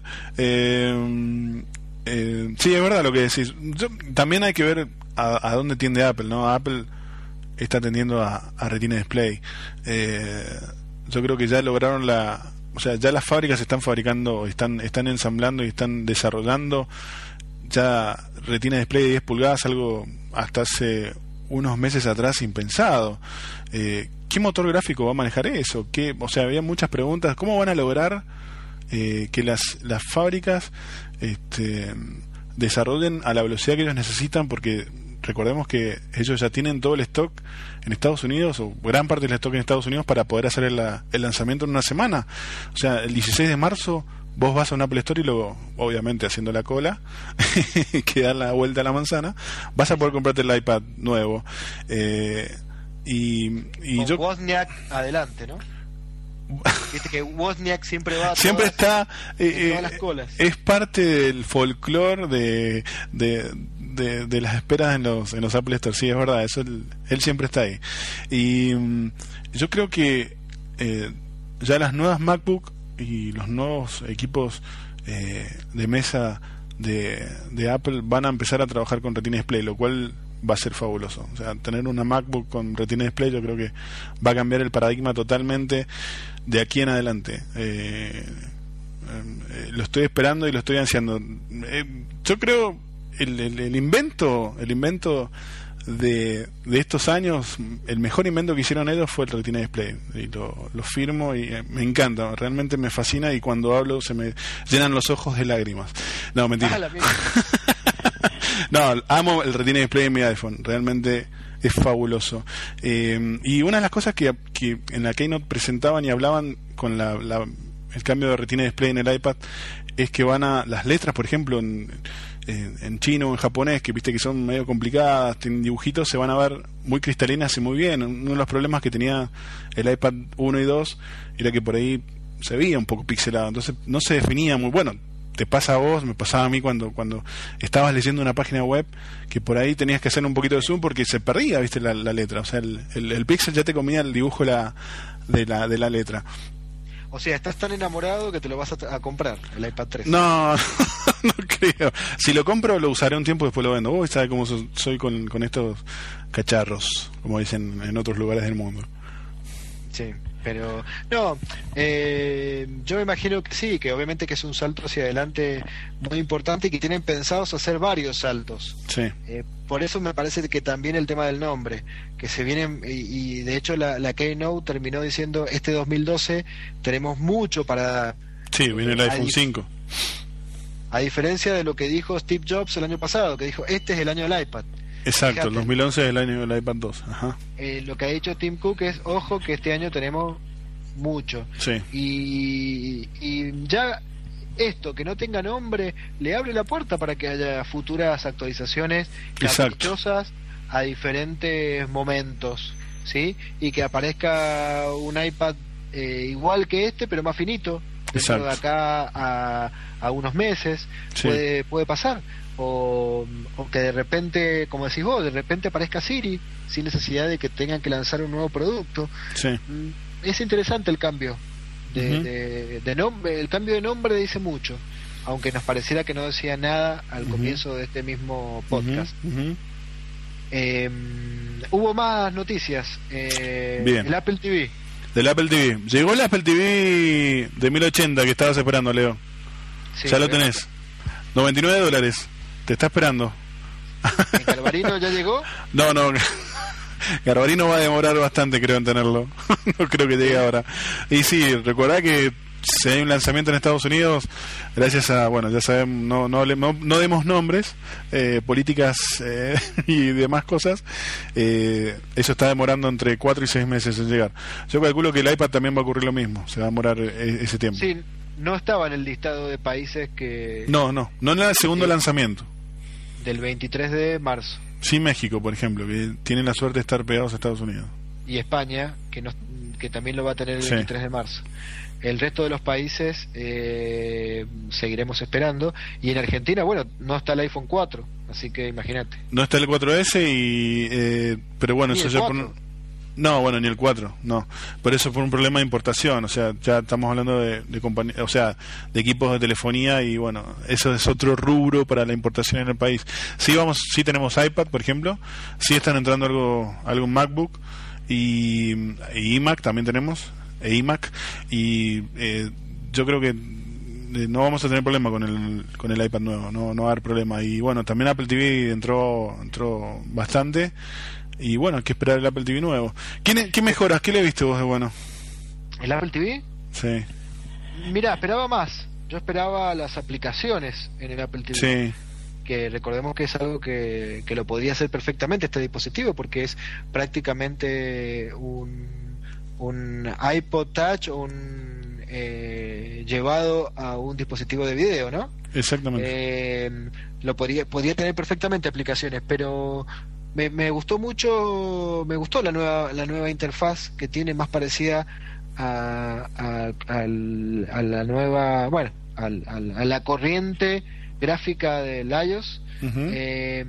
Eh, eh, sí, es verdad lo que decís. Yo, también hay que ver a, a dónde tiende Apple, ¿no? Apple está tendiendo a, a Retina Display. Eh, yo creo que ya lograron la... O sea, ya las fábricas están fabricando, están están ensamblando y están desarrollando ya Retina Display de diez pulgadas, algo hasta hace unos meses atrás impensado. Eh, ¿Qué motor gráfico va a manejar eso? ¿Qué, o sea, había muchas preguntas. ¿Cómo van a lograr eh, que las, las fábricas este, desarrollen a la velocidad que ellos necesitan? Porque recordemos que ellos ya tienen todo el stock en Estados Unidos, o gran parte del stock en Estados Unidos, para poder hacer el, el lanzamiento en una semana. O sea, el dieciséis de marzo vos vas a un Apple Store y luego, obviamente haciendo la cola, que da la vuelta a la manzana, vas a poder comprarte el iPad nuevo. Eh, y y Con yo... Wozniak adelante, ¿no? Viste que Wozniak siempre va a siempre todas, está eh, todas las colas. Es parte del folclore de, de, de, de las esperas en los en los Apple Store. Sí, es verdad, eso él, él siempre está ahí. Y um, yo creo que eh, ya las nuevas MacBook y los nuevos equipos eh, de mesa de, de Apple van a empezar a trabajar con Retina Display, lo cual va a ser fabuloso. O sea, tener una MacBook con Retina Display yo creo que va a cambiar el paradigma totalmente de aquí en adelante. Eh, eh, lo estoy esperando y lo estoy ansiando. Eh, yo creo el, el, el invento, el invento de, de estos años, el mejor invento que hicieron ellos fue el Retina Display, y lo, lo firmo y eh, me encanta, realmente me fascina, y cuando hablo se me llenan los ojos de lágrimas. No, mentira. No, amo el Retina Display en mi iPhone, realmente es fabuloso. Eh, y una de las cosas que, que en la Keynote presentaban y hablaban con la, la, el cambio de Retina Display en el iPad es que van a las letras, por ejemplo, en, en, en chino o en japonés, que viste que son medio complicadas, tienen dibujitos, se van a ver muy cristalinas y muy bien. Uno de los problemas que tenía el iPad uno y dos era que por ahí se veía un poco pixelado, entonces no se definía muy bueno. Te pasa a vos, me pasaba a mí cuando cuando estabas leyendo una página web que por ahí tenías que hacer un poquito de zoom porque se perdía, viste, la, la letra, o sea, el, el, el píxel ya te comía el dibujo de la, de la de la letra. O sea, estás tan enamorado que te lo vas a, a comprar, el iPad tres. No, no creo. Si lo compro lo usaré un tiempo y después lo vendo. Uy, ¿sabes cómo so, soy con, con estos cacharros, como dicen en otros lugares del mundo? Sí. Pero no, eh, yo me imagino que sí, que obviamente que es un salto hacia adelante muy importante y que tienen pensados hacer varios saltos. Sí. Eh, por eso me parece que también el tema del nombre, que se vienen, y, y de hecho la, la Keynote terminó diciendo este dos mil doce tenemos mucho para dar. Sí, viene el iPhone cinco. A diferencia de lo que dijo Steve Jobs el año pasado, que dijo este es el año del iPad. Exacto, Fíjate, el dos mil once es el año del iPad dos. Ajá. Eh, lo que ha dicho Tim Cook es, ojo que este año tenemos mucho. Sí. Y, y ya esto, que no tenga nombre, le abre la puerta para que haya futuras actualizaciones caprichosas a diferentes momentos, ¿sí? Y que aparezca un iPad eh, igual que este, pero más finito, dentro de acá a, a unos meses. Sí. Puede, puede pasar. O, o que de repente, como decís vos, de repente aparezca Siri sin necesidad de que tengan que lanzar un nuevo producto. Sí. Es interesante el cambio de, uh-huh. de, de nombre. El cambio de nombre dice mucho, aunque nos pareciera que no decía nada al uh-huh. comienzo de este mismo podcast. Uh-huh. Uh-huh. Eh, hubo más noticias. Eh, Bien. El Apple T V. Del Apple T V. Llegó el Apple T V de mil ochenta que estabas esperando, Leo. Sí, ya lo tenés. noventa y nueve dólares. Te está esperando. ¿El Garbarino ya llegó? No, no. Garbarino va a demorar bastante, creo, en tenerlo. No creo que llegue ahora. Y sí, recordá que si hay un lanzamiento en Estados Unidos, gracias a, bueno, ya sabemos, no no, no, no demos nombres, eh, políticas eh, y demás cosas, eh, eso está demorando entre cuatro y seis meses en llegar. Yo calculo que el iPad también va a ocurrir lo mismo, se va a demorar eh, ese tiempo. Sí, no estaba en el listado de países que... No, no, no en el segundo eh, lanzamiento. Del veintitrés de marzo. Sí, México, por ejemplo, que tienen la suerte de estar pegados a Estados Unidos. Y España, que no, que también lo va a tener el sí. veintitrés de marzo. El resto de los países eh, seguiremos esperando. Y en Argentina, bueno, no está el iPhone cuatro, así que imagínate. No está el cuatro ese, y eh, pero bueno, eso ya... Por... No, bueno, ni el cuatro, no. Por eso fue un problema de importación, o sea, ya estamos hablando de, de compañía, o sea, de equipos de telefonía, y bueno, eso es otro rubro para la importación en el país. Sí vamos, sí tenemos iPad, por ejemplo, sí están entrando algo, algún MacBook y, y iMac también tenemos, e iMac, y eh, yo creo que no vamos a tener problema con el con el iPad nuevo, no no va a haber problema. Y bueno, también Apple T V entró entró bastante. Y bueno, hay que esperar el Apple T V nuevo. ¿Qué, qué mejoras? ¿Qué le viste vos de bueno? ¿El Apple T V? Sí. Mira, esperaba más. Yo esperaba las aplicaciones en el Apple T V. Sí. Que recordemos que es algo que, que lo podría hacer perfectamente este dispositivo, porque es prácticamente un, un iPod Touch o un eh, llevado a un dispositivo de video, ¿no? Exactamente. Eh, lo podría, podría tener perfectamente aplicaciones, pero... Me, me gustó mucho, me gustó la nueva la nueva interfaz que tiene, más parecida a, a, a, a la nueva, bueno, a, a, a la corriente gráfica del iOS. Uh-huh. eh,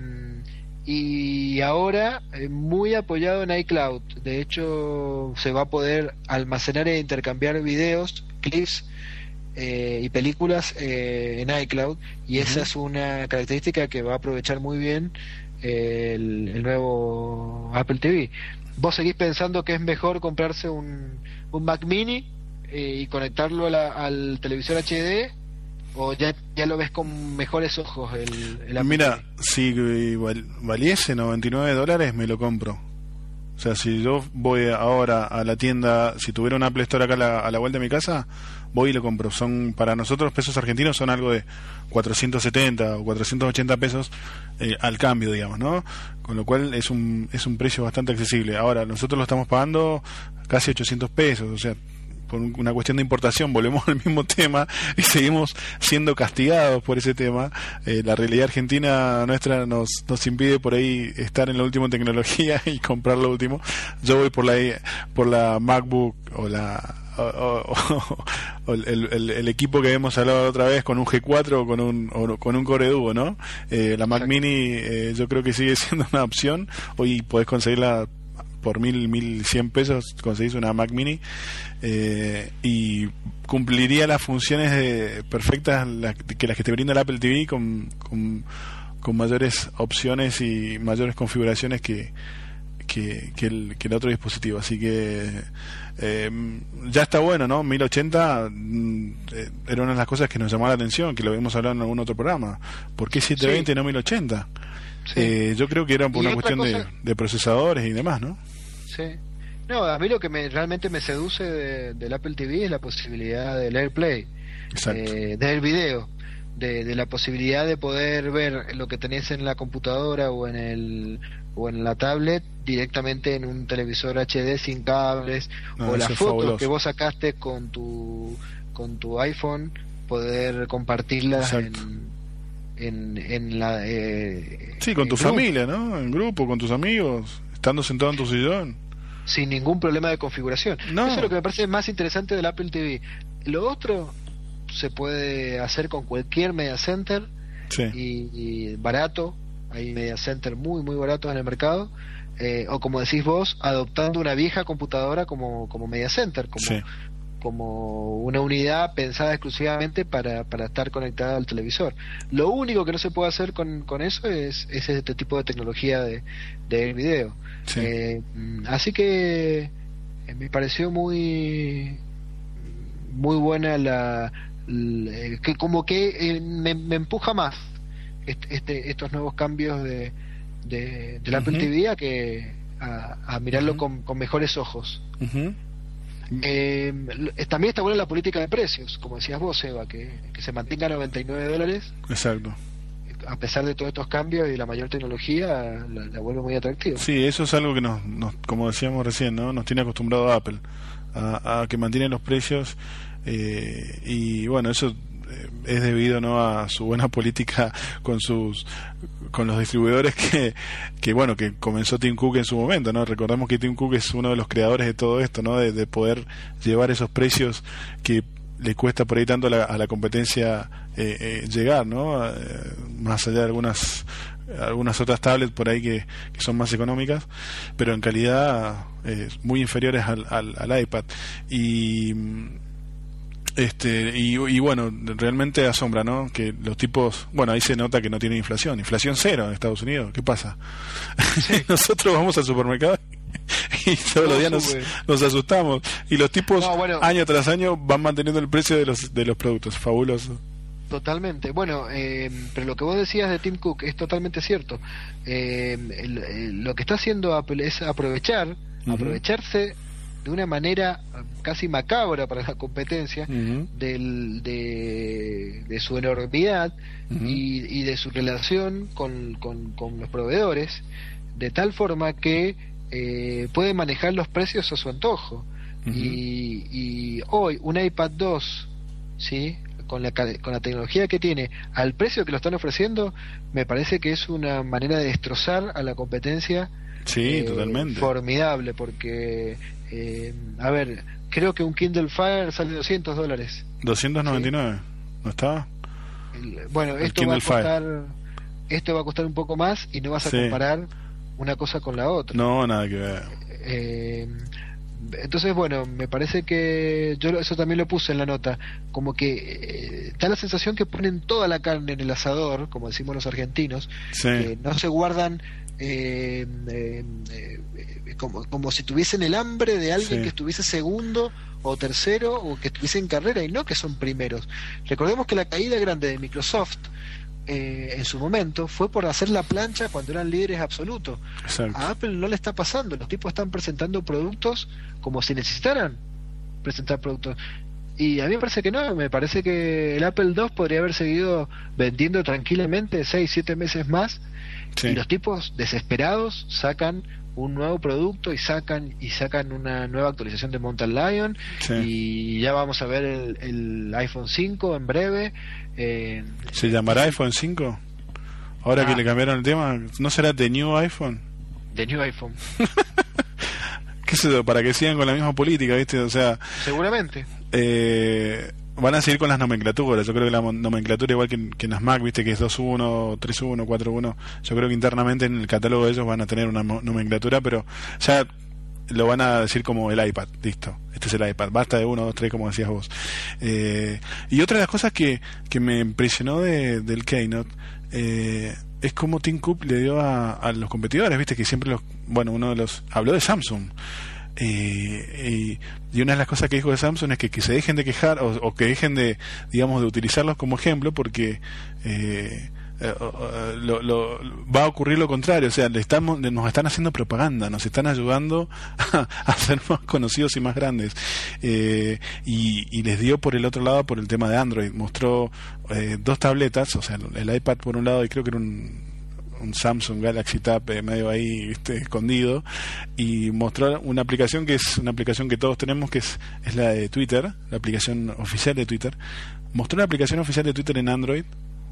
y ahora eh, muy apoyado en iCloud. De hecho, se va a poder almacenar e intercambiar videos, clips eh, y películas eh, en iCloud, y uh-huh. esa es una característica que va a aprovechar muy bien El, el nuevo Apple T V. ¿Vos seguís pensando que es mejor comprarse un, un Mac Mini eh, y conectarlo a la, al televisor H D ¿O ya, ya lo ves con mejores ojos el, el Apple Mira, T V? si val, valiese noventa y nueve dólares me lo compro. O sea, si yo voy ahora a la tienda, si tuviera un Apple Store acá a la, a la vuelta de mi casa, voy y lo compro. Son, para nosotros, pesos argentinos son algo de cuatrocientos setenta o cuatrocientos ochenta pesos eh, al cambio, digamos, ¿no? Con lo cual es un, es un precio bastante accesible. Ahora, nosotros lo estamos pagando casi ochocientos pesos, o sea, por una cuestión de importación, volvemos al mismo tema y seguimos siendo castigados por ese tema. Eh, la realidad argentina nuestra nos, nos impide por ahí estar en la última tecnología y comprar lo último. Yo voy por la por la MacBook o la o, o, o el, el, el equipo que hemos hablado otra vez con un G cuatro o con un o con un Core Duo, ¿no? Eh, la Mac Mini eh, yo creo que sigue siendo una opción. Hoy podés conseguirla por mil, mil cien pesos, conseguís una Mac Mini eh, y cumpliría las funciones de, perfectas la, que las que te brinda el Apple T V con, con, con mayores opciones y mayores configuraciones que que, que, el, que el otro dispositivo. Así que eh, ya está bueno, ¿no? mil ochenta eh, era una de las cosas que nos llamó la atención, que lo habíamos hablado en algún otro programa. ¿Por qué setecientos veinte y no mil ochenta? Sí. Eh, yo creo que era por una cuestión cosa... de, de procesadores y demás, ¿no? Sí. No, a mí lo que me, realmente me seduce de, del Apple T V es la posibilidad del AirPlay, eh, del video, de, de la posibilidad de poder ver lo que tenés en la computadora o en el o en la tablet directamente en un televisor H D sin cables, no, o las fotos fabuloso. que vos sacaste con tu con tu iPhone, poder compartirlas en En, en la eh, sí, con tu grupo. familia, ¿no? En grupo, con tus amigos, estando sentado en tu sillón. Sin ningún problema de configuración. No. Eso es lo que me parece más interesante del Apple T V. Lo otro se puede hacer con cualquier media center, sí. y, y barato. Hay media center muy, muy baratos en el mercado. Eh, o como decís vos, adoptando una vieja computadora como, como media center, como... Sí. como una unidad pensada exclusivamente para, para estar conectada al televisor. Lo único que no se puede hacer con, con eso es, es este tipo de tecnología de, de video. Sí. Eh, así que eh, me pareció muy muy buena la, la que como que eh, me, me empuja más este, este estos nuevos cambios de, de del Apple uh-huh. T V a que a, a mirarlo uh-huh. con, con mejores ojos. Uh-huh. Eh, también está buena la política de precios, como decías vos, Eva, que, que se mantenga a noventa y nueve dólares. Exacto. A pesar de todos estos cambios y la mayor tecnología, la, la vuelve muy atractiva. Sí, eso es algo que nos, nos como decíamos recién, ¿no? Nos tiene acostumbrado a Apple, a, a que mantiene los precios eh, y bueno, eso es debido, ¿no?, a su buena política con sus con los distribuidores que, que bueno, que comenzó Tim Cook en su momento, ¿no? Recordemos que Tim Cook es uno de los creadores de todo esto, ¿no? De, de poder llevar esos precios que le cuesta por ahí tanto a la, a la competencia eh, eh, llegar, ¿no? Eh, más allá de algunas algunas otras tablets por ahí que, que son más económicas, pero en calidad eh, muy inferiores al, al, al iPad. Y Este y, y bueno, realmente asombra, ¿no? Que los tipos, bueno, ahí se nota que no tienen inflación, inflación cero en Estados Unidos. ¿Qué pasa? Sí. Nosotros vamos al supermercado y todos no, los días nos, nos asustamos y los tipos no, bueno, año tras año van manteniendo el precio de los de los productos. Fabuloso. Totalmente. Bueno, eh, pero lo que vos decías de Tim Cook es totalmente cierto. Eh, el, el, lo que está haciendo Apple es aprovechar, uh-huh. aprovecharse de una manera casi macabra para la competencia uh-huh. del, de, de su enormidad uh-huh. y, y de su relación con, con, con los proveedores, de tal forma que eh, puede manejar los precios a su antojo. Uh-huh. y, y hoy un iPad dos, ¿sí?, con la, con la tecnología que tiene, al precio que lo están ofreciendo, me parece que es una manera de destrozar a la competencia. Sí, eh, totalmente. Formidable, porque eh, a ver, creo que un Kindle Fire sale doscientos dólares. doscientos noventa y nueve, ¿sí? ¿No estaba? El, bueno, el esto Kindle va a costar Fire. Esto va a costar un poco más y no vas a sí. comparar una cosa con la otra. No, nada que ver. Eh, entonces, bueno, me parece que yo eso también lo puse en la nota, como que eh, da la sensación que ponen toda la carne en el asador, como decimos los argentinos, sí. que no se guardan Eh, eh, eh, como, como si tuviesen el hambre de alguien sí. que estuviese segundo o tercero o que estuviese en carrera, y no que son primeros. Recordemos que la caída grande de Microsoft eh, en su momento fue por hacer la plancha cuando eran líderes absolutos. Exacto. A Apple no le está pasando, los tipos están presentando productos como si necesitaran presentar productos. Y a mí me parece que no, me parece que el Apple dos podría haber seguido vendiendo tranquilamente seis, siete meses más, sí. Y los tipos desesperados sacan un nuevo producto y sacan y sacan una nueva actualización de Mountain Lion, sí. Y ya vamos a ver el, el iPhone cinco en breve. Eh, ¿Se llamará iPhone cinco? Ahora ah. que le cambiaron el tema, ¿no será The New iPhone? The New iPhone. ¿Qué es eso? Para que sigan con la misma política, ¿viste? O sea, seguramente. Eh, van a seguir con las nomenclaturas. Yo creo que la nomenclatura, igual que, que en las Mac, viste que es dos punto uno, tres punto uno, cuatro punto uno, yo creo que internamente en el catálogo de ellos van a tener una nomenclatura, pero ya lo van a decir como el iPad, listo, este es el iPad, basta de uno, dos, tres, como decías vos. Eh, y otra de las cosas que, que me impresionó de, del Keynote eh, es como Tim Cook le dio a, a los competidores, viste que siempre los, bueno, uno de los, habló de Samsung. Eh, y, y una de las cosas que dijo de Samsung es que, que se dejen de quejar o, o que dejen de, digamos, de utilizarlos como ejemplo, porque eh, eh, lo, lo, va a ocurrir lo contrario. O sea, le estamos, nos están haciendo propaganda, nos están ayudando a, a ser más conocidos y más grandes. Eh, y, y les dio por el otro lado por el tema de Android. Mostró eh, dos tabletas, o sea, el iPad por un lado y creo que era un un Samsung Galaxy Tab eh, medio ahí, ¿viste? Escondido, y mostró una aplicación que es una aplicación que todos tenemos, que es, es la de Twitter, la aplicación oficial de Twitter. Mostró la aplicación oficial de Twitter en Android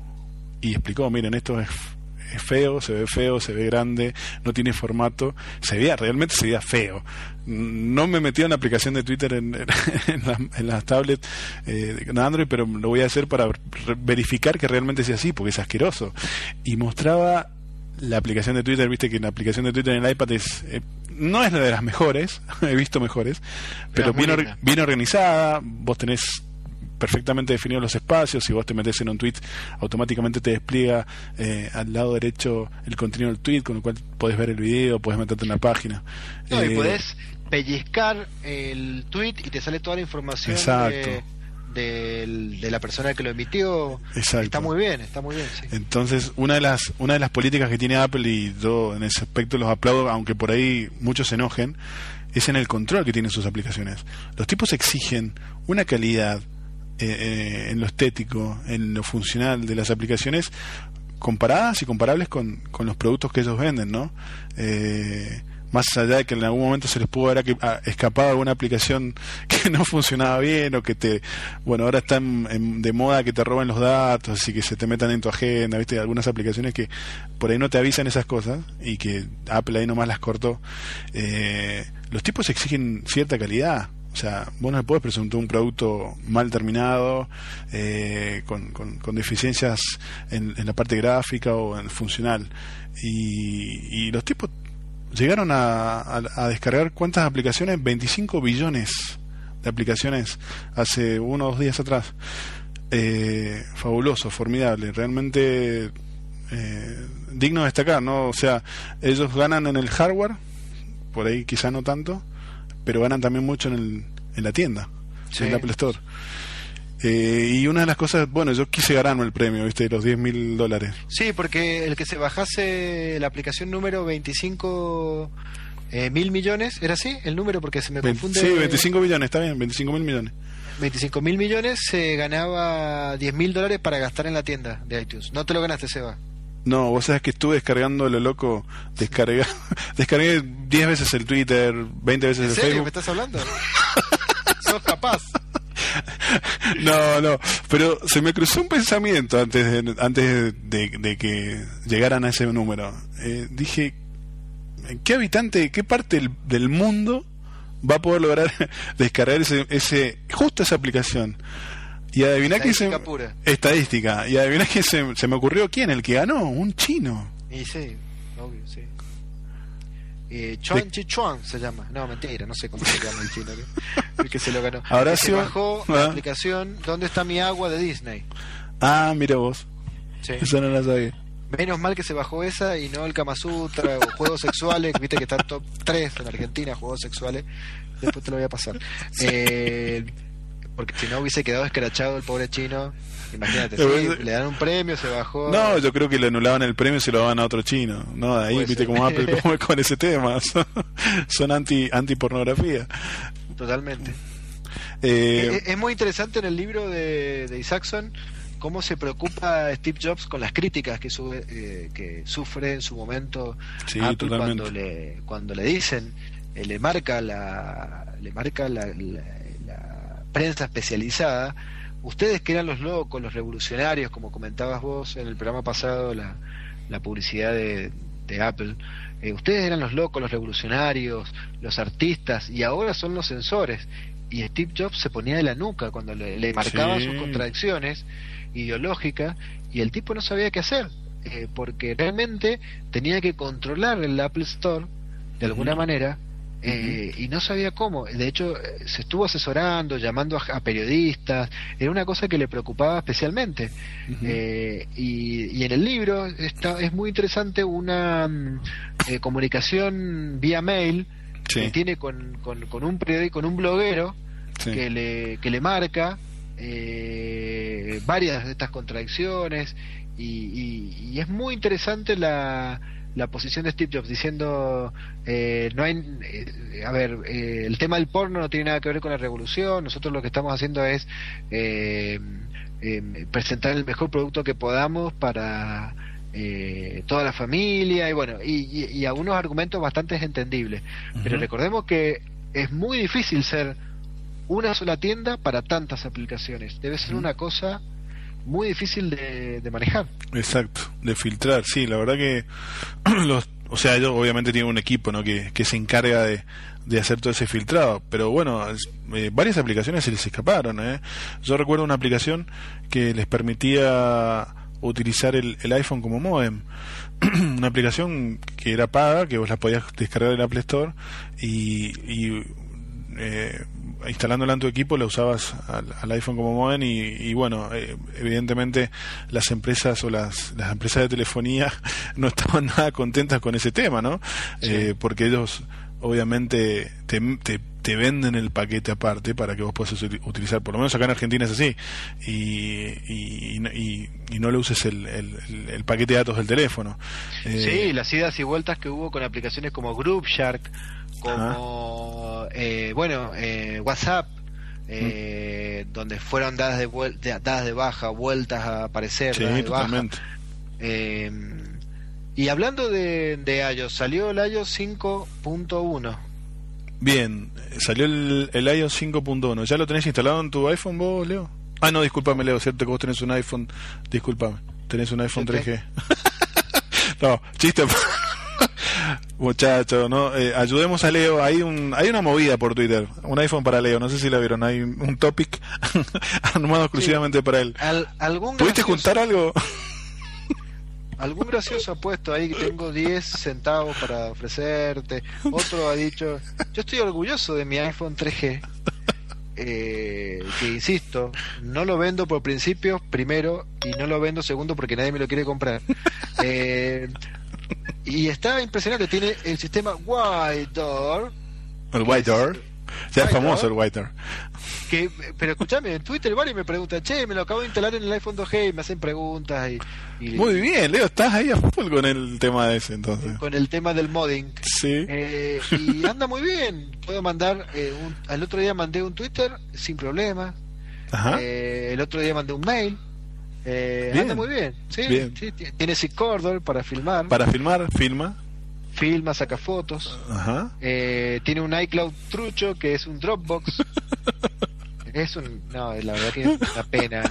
y explicó, miren, esto es, es feo, se ve feo, se ve grande, no tiene formato, se veía, realmente se veía feo. No me metí en la aplicación de Twitter en, en, la, en las tablets eh, de Android, pero lo voy a hacer para verificar que realmente sea así, porque es asqueroso. Y mostraba la aplicación de Twitter, viste que la aplicación de Twitter en el iPad es eh, no es la de las mejores, he visto mejores, pero, pero bien, or, bien organizada, vos tenés perfectamente definidos los espacios, si vos te metés en un tweet automáticamente te despliega eh, al lado derecho el contenido del tweet, con lo cual podés ver el video, podés meterte en la página. No, eh, y podés pellizcar el tweet y te sale toda la información. Exacto. De... De, de la persona que lo emitió. Exacto. Está muy bien, está muy bien, sí. Entonces, una de las una de las políticas que tiene Apple, y yo en ese aspecto los aplaudo, aunque por ahí muchos se enojen, es en el control que tienen sus aplicaciones. Los tipos exigen una calidad eh, eh, en lo estético, en lo funcional de las aplicaciones, comparadas y comparables con, con los productos que ellos venden, ¿no? Eh, más allá de que en algún momento se les pudo haber escapado alguna aplicación que no funcionaba bien, o que te, bueno, ahora están en, de moda que te roben los datos y que se te metan en tu agenda, viste, algunas aplicaciones que por ahí no te avisan esas cosas y que Apple ahí nomás las cortó. Eh, los tipos exigen cierta calidad. O sea, vos no le podés presentar un producto mal terminado, eh, con, con, con deficiencias en, en la parte gráfica o en funcional. Y, y los tipos llegaron a, a, a descargar, ¿cuántas aplicaciones? veinticinco billones de aplicaciones hace uno o dos días atrás. Eh, fabuloso, formidable, realmente eh, digno de destacar, ¿no? O sea, ellos ganan en el hardware, por ahí quizá no tanto, pero ganan también mucho en, el, en la tienda, sí, en el Apple Store. Eh, y una de las cosas, bueno, yo quise ganarme el premio, viste, de los diez mil dólares. Sí, porque el que se bajase la aplicación número veinticinco eh, mil millones, ¿era así el número? Porque se me confunde. Sí, veinticinco millones, está bien, veinticinco mil millones. veinticinco mil millones, se ganaba diez mil dólares para gastar en la tienda de iTunes. ¿No te lo ganaste, Seba? No, vos sabés que estuve descargando lo loco, descargué, descargué diez veces el Twitter, veinte veces el Facebook. ¿En serio Facebook. me estás hablando? ¿Sos capaz? No, no, pero se me cruzó un pensamiento antes de, antes de, de que llegaran a ese número. Eh, dije, ¿qué habitante, qué parte del, del mundo va a poder lograr descargar ese, ese justo esa aplicación? Y adiviná que se, pura. Estadística. Y adiviná que se, se me ocurrió quién, el que ganó, un chino. Y sí, obvio, sí. Eh, Chuan Chi Chuan se llama. No, mentira, no sé cómo se llama el chino. ¿Qué? El que se lo ganó. Ahora se bajó ¿Ah? la aplicación ¿Dónde está mi agua? De Disney. Ah, mira vos. Sí. Eso no lo sabía. Menos mal que se bajó esa y no el Kama Sutra o juegos sexuales, viste que están top tres en Argentina, juegos sexuales. Después te lo voy a pasar. Eh, porque si no hubiese quedado escrachado el pobre chino. Imagínate, sí, le dan un premio, se bajó. No, yo creo que le anulaban el premio y se lo daban a otro chino. No, de ahí, viste como Apple come con ese tema. Son, son anti anti pornografía. Totalmente. Eh, es, es muy interesante en el libro de, de Isaacson cómo se preocupa Steve Jobs con las críticas que sube, eh, que sufre en su momento sí, Apple totalmente. cuando le cuando le dicen, eh, le marca la le marca la, la, la prensa especializada. Ustedes que eran los locos, los revolucionarios, como comentabas vos en el programa pasado, la, la publicidad de, de Apple, eh, ustedes eran los locos, los revolucionarios, los artistas, y ahora son los censores. Y Steve Jobs se ponía de la nuca cuando le, le marcaba sí. sus contradicciones ideológicas, y el tipo no sabía qué hacer, eh, porque realmente tenía que controlar el Apple Store de alguna uh-huh. manera, Eh, uh-huh. y no sabía cómo. De hecho, se estuvo asesorando, llamando a, a periodistas. Era una cosa que le preocupaba especialmente. Uh-huh. eh, y, y en el libro está, es muy interesante una eh, comunicación vía mail sí. que tiene con, con, con un periódico, con un bloguero sí. que le que le marca eh, varias de estas contradicciones, y, y, y es muy interesante la la posición de Steve Jobs diciendo eh, no hay eh, a ver eh, el tema del porno no tiene nada que ver con la revolución, nosotros lo que estamos haciendo es eh, eh, presentar el mejor producto que podamos para eh, toda la familia, y bueno, y, y, y algunos argumentos bastante entendibles, uh-huh. pero recordemos que es muy difícil ser una sola tienda para tantas aplicaciones, debe ser uh-huh. una cosa muy difícil de, de manejar. Exacto, de filtrar, sí, la verdad que los, o sea, ellos obviamente tienen un equipo, ¿no? que, que se encarga de, de hacer todo ese filtrado, pero bueno, eh, varias aplicaciones se les escaparon, ¿eh? Yo recuerdo una aplicación que les permitía utilizar el, el iPhone como modem, una aplicación que era paga, que vos la podías descargar en Apple Store y, y eh, instalándola en tu equipo la usabas al, al iPhone como modem, y, y bueno, eh, evidentemente las empresas o las, las empresas de telefonía no estaban nada contentas con ese tema, ¿no? Sí. Eh, porque ellos obviamente te, te, te venden el paquete aparte para que vos puedas utilizar, por lo menos acá en Argentina es así, y, y, y, y no le uses el, el, el paquete de datos del teléfono. Eh, sí, las idas y vueltas que hubo con aplicaciones como GroupShark, como eh, bueno eh, WhatsApp, eh, mm. donde fueron dadas de, vuel- de dadas de baja, vueltas a aparecer, sí, dadas de totalmente. baja. Eh, y hablando de, de iOS, salió el iOS cinco punto uno. Bien, salió el, el iOS cinco punto uno. ¿Ya lo tenés instalado en tu iPhone vos, Leo? Ah, no, discúlpame, Leo, cierto que vos tenés un iPhone, discúlpame, tenés un iPhone tres G. No, chiste. Muchachos, no, eh, ayudemos a Leo. Hay un, hay una movida por Twitter, un iPhone para Leo, no sé si la vieron. Hay un, un topic armado exclusivamente sí. para él. Al, ¿algún ¿Pudiste gracioso, juntar algo? Algún gracioso ha puesto ahí que tengo diez centavos para ofrecerte. Otro ha dicho, yo estoy orgulloso de mi iPhone tres G, eh, que insisto, no lo vendo por principios primero, y no lo vendo segundo porque nadie me lo quiere comprar. Eh, y está impresionante, tiene el sistema WiDoor. El WiDoor, ya es famoso el WiDoor. Que, pero escúchame, en Twitter varios me preguntan, che, me lo acabo de instalar en el iPhone dos G, y me hacen preguntas. Y, y muy bien, Leo, estás ahí a full con el tema ese, entonces. Con el tema del modding. Sí. Eh, y anda muy bien. Puedo mandar, eh, un, el otro día mandé un Twitter sin problema. Ajá. Eh, el otro día mandé un mail. Eh, anda muy bien. Sí, bien. Sí, tiene Sicordor para filmar. Para filmar, filma. Filma, saca fotos. Ajá. Eh, tiene un iCloud trucho que es un Dropbox. Es un, no, la verdad que es una pena.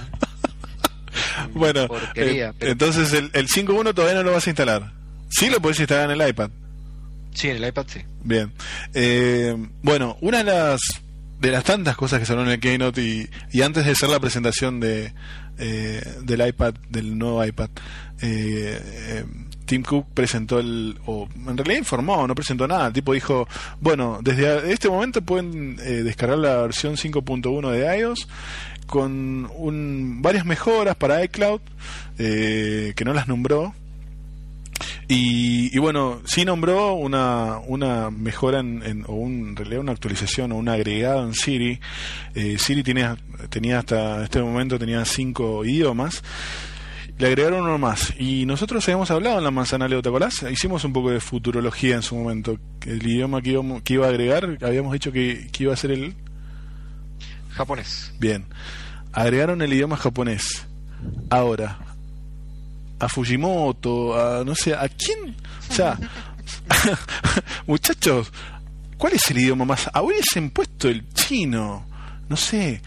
Es bueno, porquería, eh, pero... entonces el, el cinco punto uno todavía no lo vas a instalar. Sí lo podés instalar en el iPad. Sí, en el iPad sí. Bien. Eh, bueno, una de las de las tantas cosas que se hablaron en el Keynote, y, y antes de hacer la presentación de eh, del iPad, del nuevo iPad, eh, eh, Tim Cook presentó el, o en realidad informó, no presentó nada. El tipo dijo, bueno, desde este momento pueden eh, descargar la versión cinco punto uno de iOS con un, varias mejoras para iCloud, eh, que no las nombró, Y, y bueno, sí nombró una una mejora en, en, o un, en realidad una actualización o un agregado en Siri. Eh, Siri tenía, tenía hasta este momento tenía cinco idiomas. Le agregaron uno más. Y nosotros habíamos hablado en la manzana Leo, ¿te acordás? Hicimos un poco de futurología en su momento. El idioma que iba, que iba a agregar, habíamos dicho que, que iba a ser el... japonés. Bien. Agregaron el idioma japonés. Ahora, a Fujimoto, a no sé, ¿a quién? O sea, muchachos, ¿cuál es el idioma más? Ah, hubiesen puesto el chino, no sé.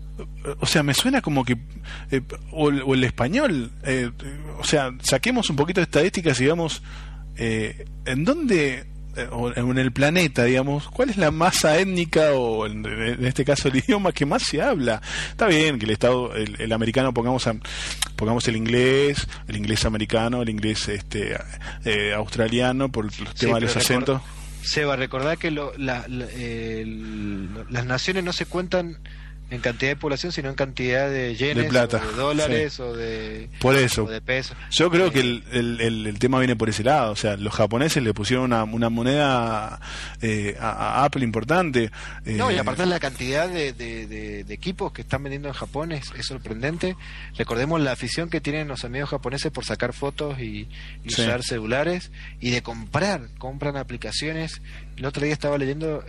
O sea, me suena como que eh, o, el, o el español, eh, o sea, saquemos un poquito de estadísticas y digamos eh, en dónde eh, o en el planeta, digamos, cuál es la masa étnica o en, en este caso el idioma que más se habla. Está bien que el estado el, el americano pongamos a, pongamos el inglés, el inglés americano, el inglés este eh, australiano por los temas sí, de los acentos. Seba, recordá que lo, la, la, eh, las naciones no se cuentan en cantidad de población, sino en cantidad de yenes, de plata, o de dólares, sí. o de por eso, o de pesos. Yo creo eh, que el, el, el, el tema viene por ese lado. O sea, los japoneses le pusieron una, una moneda eh, a, a Apple importante. Eh, no, y aparte la cantidad de, de, de, de equipos que están vendiendo en Japón es, es sorprendente. Recordemos la afición que tienen los amigos japoneses por sacar fotos y, y sí. usar celulares y de comprar, compran aplicaciones. El otro día estaba leyendo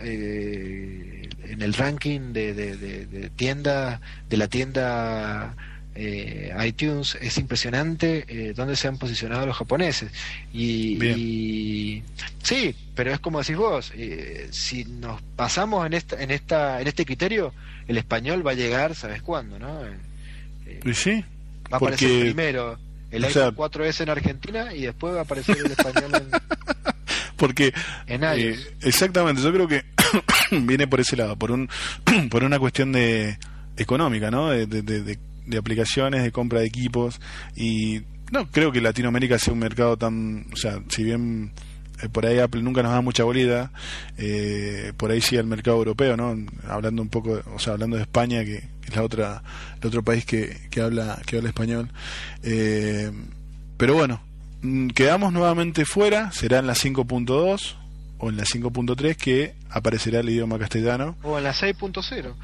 eh, en el ranking de, de, de, de tienda de la tienda eh, iTunes, es impresionante eh, dónde se han posicionado los japoneses y, y sí, pero es como decís vos, eh, si nos pasamos en esta en esta en este criterio, el español va a llegar, ¿sabes cuándo? ¿No? Eh, y sí, va a porque... aparecer primero el o iPhone sea... cuatro ese en Argentina y después va a aparecer el español en... porque en eh, exactamente, yo creo que viene por ese lado, por un por una cuestión de económica, ¿no? De, de, de, de aplicaciones, de compra de equipos, y no creo que Latinoamérica sea un mercado tan, o sea, si bien eh, por ahí Apple nunca nos da mucha bolida, eh, por ahí sí el mercado europeo, ¿no? Hablando un poco, o sea, hablando de España, que, que es la otra, el otro país que, que habla que habla español, eh, pero bueno, quedamos nuevamente fuera, será en la cinco punto dos o en la cinco punto tres que aparecerá el idioma castellano. O en la seis punto cero.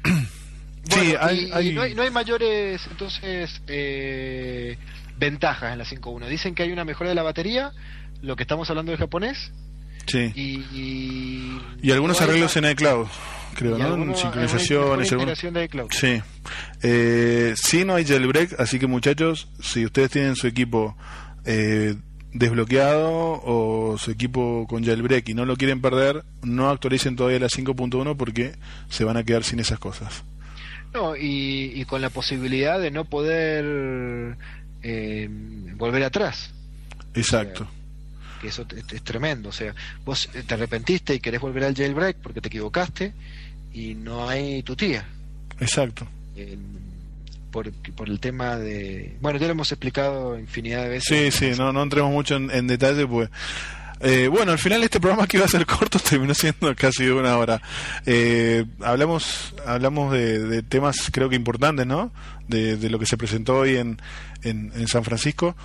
Sí, bueno, hay, y, hay... y no, hay, no hay mayores entonces eh, ventajas en la cinco punto uno. Dicen que hay una mejora de la batería, lo que estamos hablando de japonés. Sí. Y, y, y algunos no arreglos hay... en iCloud, creo, y ¿no? alguno, Sincronizaciones. Integración de iCloud. Sí. Eh, sí, no hay jailbreak, así que muchachos, si ustedes tienen su equipo eh, desbloqueado o su equipo con jailbreak y no lo quieren perder, no actualicen todavía la cinco punto uno porque se van a quedar sin esas cosas. No, y, y con la posibilidad de no poder eh, volver atrás. Exacto. O sea, que eso es, es tremendo. O sea, vos te arrepentiste y querés volver al jailbreak porque te equivocaste y no hay tu tía. Exacto. Eh, por, por el tema de... Bueno, ya lo hemos explicado infinidad de veces. Sí, sí, no, no entremos mucho en, en detalle, pues... Eh, bueno, al final este programa que iba a ser corto terminó siendo casi de una hora. Eh, hablamos hablamos de, de temas creo que importantes, ¿no? De, de lo que se presentó hoy en, en, en San Francisco.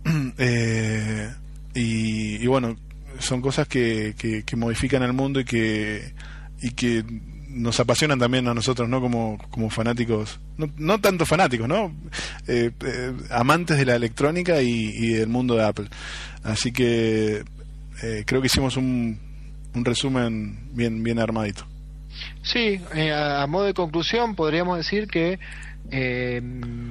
Eh, y, y bueno, son cosas que, que, que modifican el mundo y que y que nos apasionan también a nosotros, ¿no? Como, como fanáticos, no, no tanto fanáticos, ¿no? Eh, eh, amantes de la electrónica y, y del mundo de Apple. Así que eh, creo que hicimos un, un resumen bien, bien armadito. Sí, eh, a, a modo de conclusión podríamos decir que eh,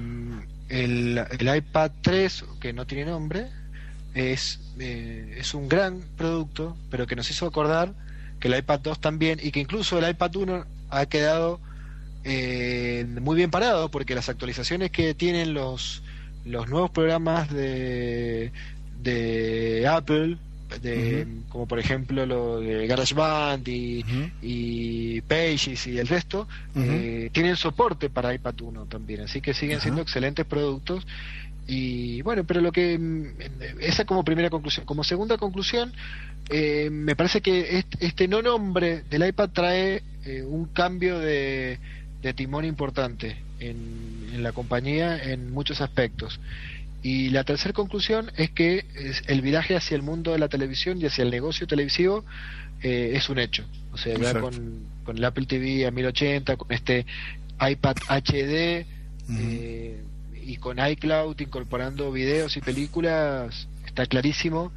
el, el iPad tres, que no tiene nombre, es, eh, es un gran producto, pero que nos hizo acordar que el iPad dos también, y que incluso el iPad uno ha quedado eh, muy bien parado, porque las actualizaciones que tienen los los nuevos programas de de Apple, de, uh-huh. como por ejemplo lo de GarageBand y, uh-huh. y Pages y el resto, uh-huh. eh, tienen soporte para iPad uno también, así que siguen uh-huh. siendo excelentes productos. Y bueno, pero lo que esa como primera conclusión. Como segunda conclusión, eh, me parece que este, este no nombre del iPad trae eh, un cambio de, de timón importante en, en la compañía en muchos aspectos. Y la tercera conclusión es que es el viraje hacia el mundo de la televisión y hacia el negocio televisivo eh, es un hecho. O sea, ya con, con el Apple T V a mil ochenta, con este iPad H D, uh-huh. eh, y con iCloud incorporando videos y películas, está clarísimo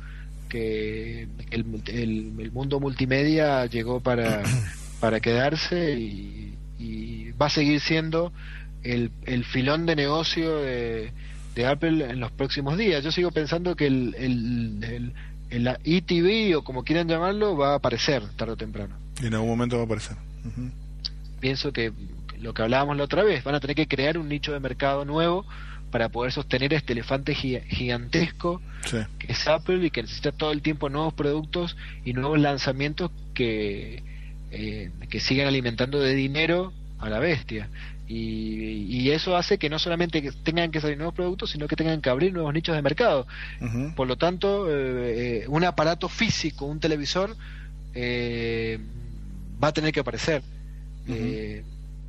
que el, el, el mundo multimedia llegó para, para quedarse y, y va a seguir siendo el, el filón de negocio de de Apple en los próximos días. Yo sigo pensando que el, el, el, el E T V, o como quieran llamarlo, va a aparecer tarde o temprano. Y en algún momento va a aparecer. Uh-huh. Pienso que lo que hablábamos la otra vez, van a tener que crear un nicho de mercado nuevo para poder sostener este elefante gigantesco sí. que es Apple, y que necesita todo el tiempo nuevos productos y nuevos lanzamientos que, eh, que sigan alimentando de dinero a la bestia. Y, y eso hace que no solamente que tengan que salir nuevos productos, sino que tengan que abrir nuevos nichos de mercado. Uh-huh. Por lo tanto, eh, un aparato físico, un televisor, eh, va a tener que aparecer. Uh-huh. Eh,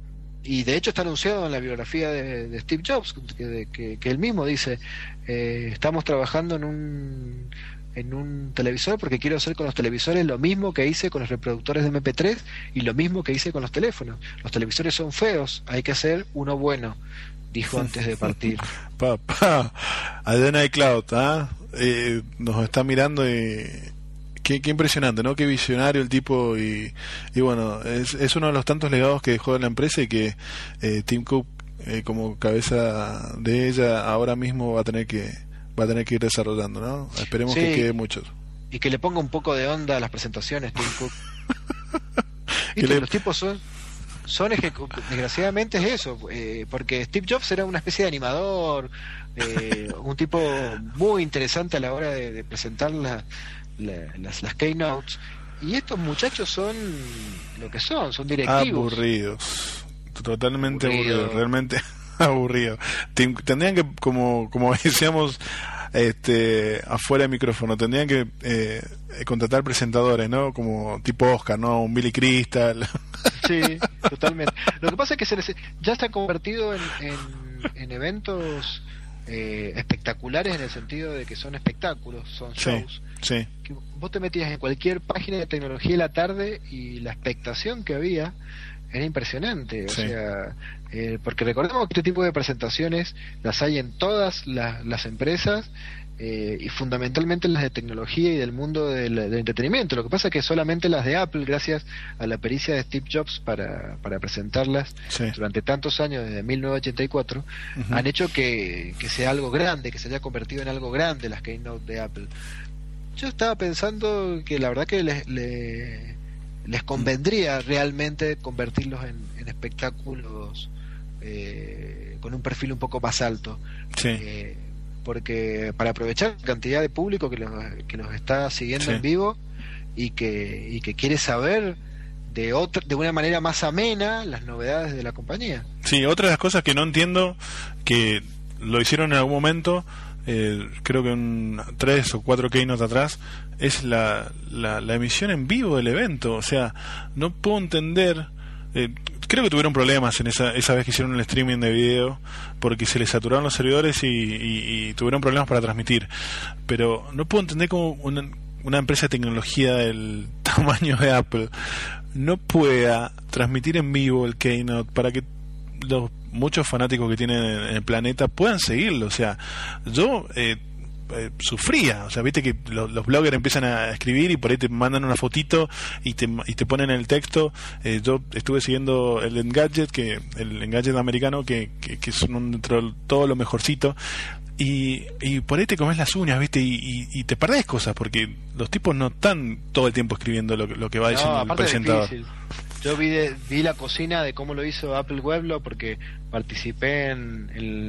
y de hecho está anunciado en la biografía de, de Steve Jobs, que, que, que él mismo dice, eh, estamos trabajando en un en un televisor porque quiero hacer con los televisores lo mismo que hice con los reproductores de eme pe tres y lo mismo que hice con los teléfonos. Los televisores son feos, hay que hacer uno bueno, dijo antes de partir. Papá, allá en iCloud, ¿ah? eh, nos está mirando y qué, qué impresionante, ¿no? Qué visionario el tipo, y, y bueno, es, es uno de los tantos legados que dejó en la empresa, y que eh, Tim Cook eh, como cabeza de ella ahora mismo va a tener que va a tener que ir desarrollando, ¿no? Esperemos sí, que quede muchos. Y que le ponga un poco de onda a las presentaciones, Tim Cook. ¿Viste? Le... Los tipos son, son ejecu... desgraciadamente es eso, eh, porque Steve Jobs era una especie de animador, eh, un tipo muy interesante a la hora de, de presentar la, la, las, las keynotes, y estos muchachos son lo que son, son directivos. Aburridos, totalmente Aburrido. aburridos, realmente aburrido. Tendrían que, como como decíamos este afuera del micrófono, tendrían que eh, contratar presentadores, ¿no? Como tipo Oscar, ¿no? Un Billy Crystal. Sí, totalmente. Lo que pasa es que se les, ya está convertido en, en, en eventos eh, espectaculares, en el sentido de que son espectáculos, son shows. Sí, sí. Que vos te metías en cualquier página de tecnología de la tarde y la expectación que había era impresionante. O sí. sea, eh, porque recordemos que este tipo de presentaciones las hay en todas la, las empresas, eh, y fundamentalmente las de tecnología y del mundo del, del entretenimiento. Lo que pasa es que solamente las de Apple, gracias a la pericia de Steve Jobs para, para presentarlas sí. durante tantos años, desde mil novecientos ochenta y cuatro, uh-huh. han hecho que, que sea algo grande, que se haya convertido en algo grande las Keynote de Apple. Yo estaba pensando que la verdad que les, les, les convendría realmente convertirlos en, en espectáculos eh, con un perfil un poco más alto. Sí. Eh, porque para aprovechar la cantidad de público que los, que los está siguiendo sí. en vivo y que, y que quiere saber de otra, de una manera más amena las novedades de la compañía. Sí, otra de las cosas que no entiendo, que lo hicieron en algún momento, eh, creo que un tres o cuatro keynote atrás, es la, la, la emisión en vivo del evento. O sea, no puedo entender. Eh, creo que tuvieron problemas en esa esa vez que hicieron el streaming de video, porque se les saturaron los servidores y, y, y tuvieron problemas para transmitir. Pero no puedo entender cómo una, una empresa de tecnología del tamaño de Apple no pueda transmitir en vivo el keynote para que los muchos fanáticos que tienen en el planeta puedan seguirlo. O sea, yo eh, eh, sufría, o sea, viste que lo, los bloggers empiezan a escribir y por ahí te mandan una fotito y te, y te ponen el texto. Eh, yo estuve siguiendo el Engadget, que el Engadget americano, que, que, que es un, dentro de todo lo mejorcito, y, y por ahí te comes las uñas, viste, y, y, y te perdés cosas, porque los tipos no están todo el tiempo escribiendo lo, lo que va diciendo no, el presentador. Yo vi, de, vi la cocina de cómo lo hizo Apple Weblo, porque participé en,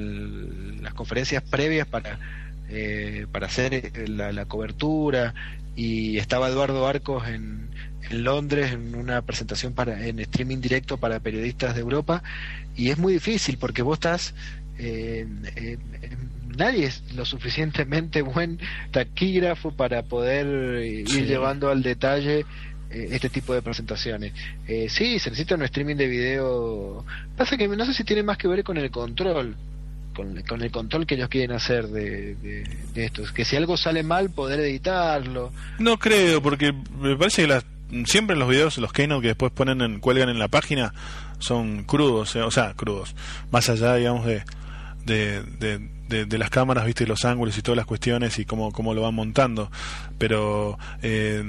en las conferencias previas para eh, para hacer la, la cobertura, y estaba Eduardo Arcos en, en Londres en una presentación para en streaming directo para periodistas de Europa, y es muy difícil porque vos estás eh, eh, eh, nadie es lo suficientemente buen taquígrafo para poder ir sí. llevando al detalle este tipo de presentaciones. Eh, sí, se necesita un streaming de video. Pasa que no sé si tiene más que ver con el control, con, con el control que ellos quieren hacer de, de, de esto. Que si algo sale mal, poder editarlo. No creo, porque me parece que las, siempre los videos, los keynote que después ponen en, cuelgan en la página, son crudos, eh, o sea, crudos. Más allá, digamos, de, de, de, de, de las cámaras, viste, los ángulos y todas las cuestiones y cómo, cómo lo van montando. Pero... Eh,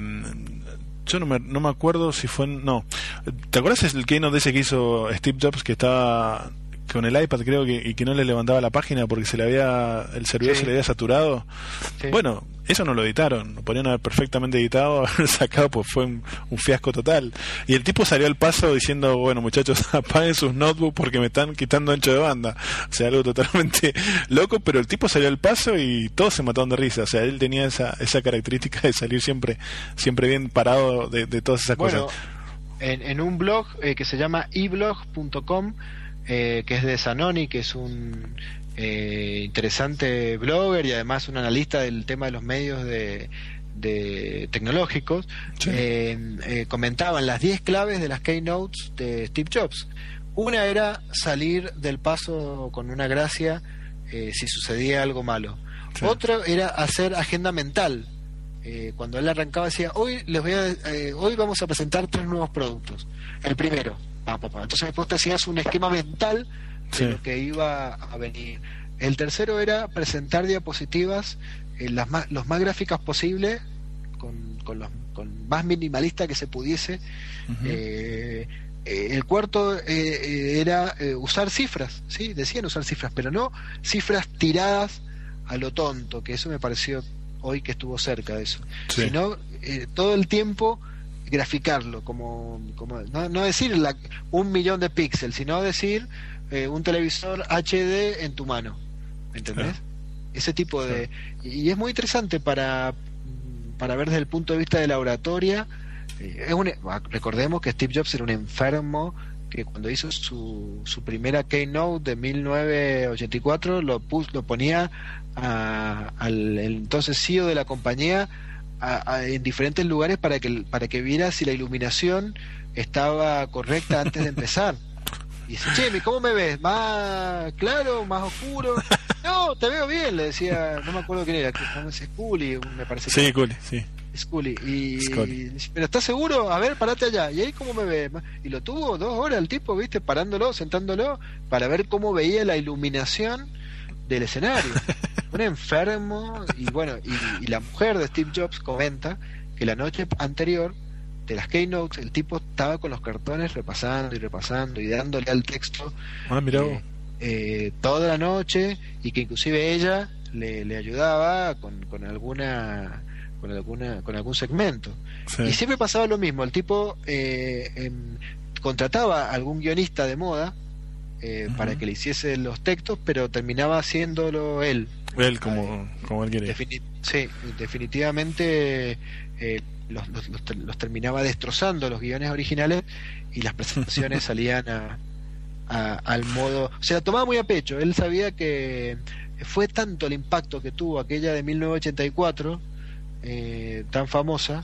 yo no me, no me acuerdo si fue... No. ¿Te acuerdas el keynote de ese que hizo Steve Jobs, que estaba con el iPad, creo, que y que no le levantaba la página porque se le había el servidor sí. se le había saturado? Sí. Bueno, eso no lo editaron. Lo podrían haber perfectamente editado, haber sacado, pues fue un, un fiasco total. Y el tipo salió al paso diciendo, bueno, muchachos, apaguen sus notebooks porque me están quitando ancho de banda. O sea, algo totalmente loco, pero el tipo salió al paso y todos se mataron de risa. O sea, él tenía esa esa característica de salir siempre siempre bien parado de, de todas esas bueno, cosas. En, en un blog eh, que se llama e blog punto com, eh, que es de Zanoni, que es un... Eh, interesante blogger y además un analista del tema de los medios de, de tecnológicos, sí. eh, eh, comentaban las diez claves de las keynotes de Steve Jobs. Una era salir del paso con una gracia eh, si sucedía algo malo. Sí. Otra era hacer agenda mental. Eh, cuando él arrancaba decía, hoy les voy a, eh, hoy vamos a presentar tres nuevos productos. El primero, ah, papá. Entonces después te hacías un esquema mental de sí. lo que iba a venir. El tercero era presentar diapositivas eh, las más, los más gráficas posible, con, con, los, con más minimalista que se pudiese. Uh-huh. eh, eh, el cuarto eh, era eh, usar cifras, sí, decían usar cifras, pero no cifras tiradas a lo tonto, que eso me pareció hoy que estuvo cerca de eso, sí. sino eh, todo el tiempo graficarlo, como, como no, no decir la, un millón de píxeles, sino decir Eh, un televisor H D en tu mano, ¿entendés? Claro. Ese tipo de... Claro. Y es muy interesante para para ver desde el punto de vista de la oratoria. Eh, es un, recordemos que Steve Jobs era un enfermo que cuando hizo su, su primera keynote de mil novecientos ochenta y cuatro lo, pus, lo ponía a, al el entonces C E O de la compañía a, a, en diferentes lugares para que, para que viera si la iluminación estaba correcta antes de empezar. Y dice, che, ¿cómo me ves? ¿Más claro? ¿Más oscuro? No, te veo bien, le decía, no me acuerdo quién era, ¿cómo es? Scully, me parece. Sí, Scully, sí. Scully. Y, Scully. Y, pero ¿estás seguro? A ver, parate allá. ¿Y ahí cómo me ves? Y lo tuvo dos horas el tipo, ¿viste? Parándolo, sentándolo, para ver cómo veía la iluminación del escenario. Un enfermo. Y bueno, y, y la mujer de Steve Jobs comenta que la noche anterior de las keynotes el tipo estaba con los cartones repasando y repasando y dándole al texto ah, mirá eh, eh, toda la noche, y que inclusive ella le, le ayudaba con, con alguna con alguna con algún segmento, sí. Y siempre pasaba lo mismo, el tipo eh, eh, contrataba a algún guionista de moda eh, uh-huh. para que le hiciese los textos, pero terminaba haciéndolo él él como, eh, como él quiere. Defini- sí, definitivamente eh, Los, los, los, los terminaba destrozando los guiones originales, y las presentaciones salían a, a, al modo, o sea, tomaba muy a pecho. Él sabía que fue tanto el impacto que tuvo aquella de mil novecientos ochenta y cuatro, eh, tan famosa,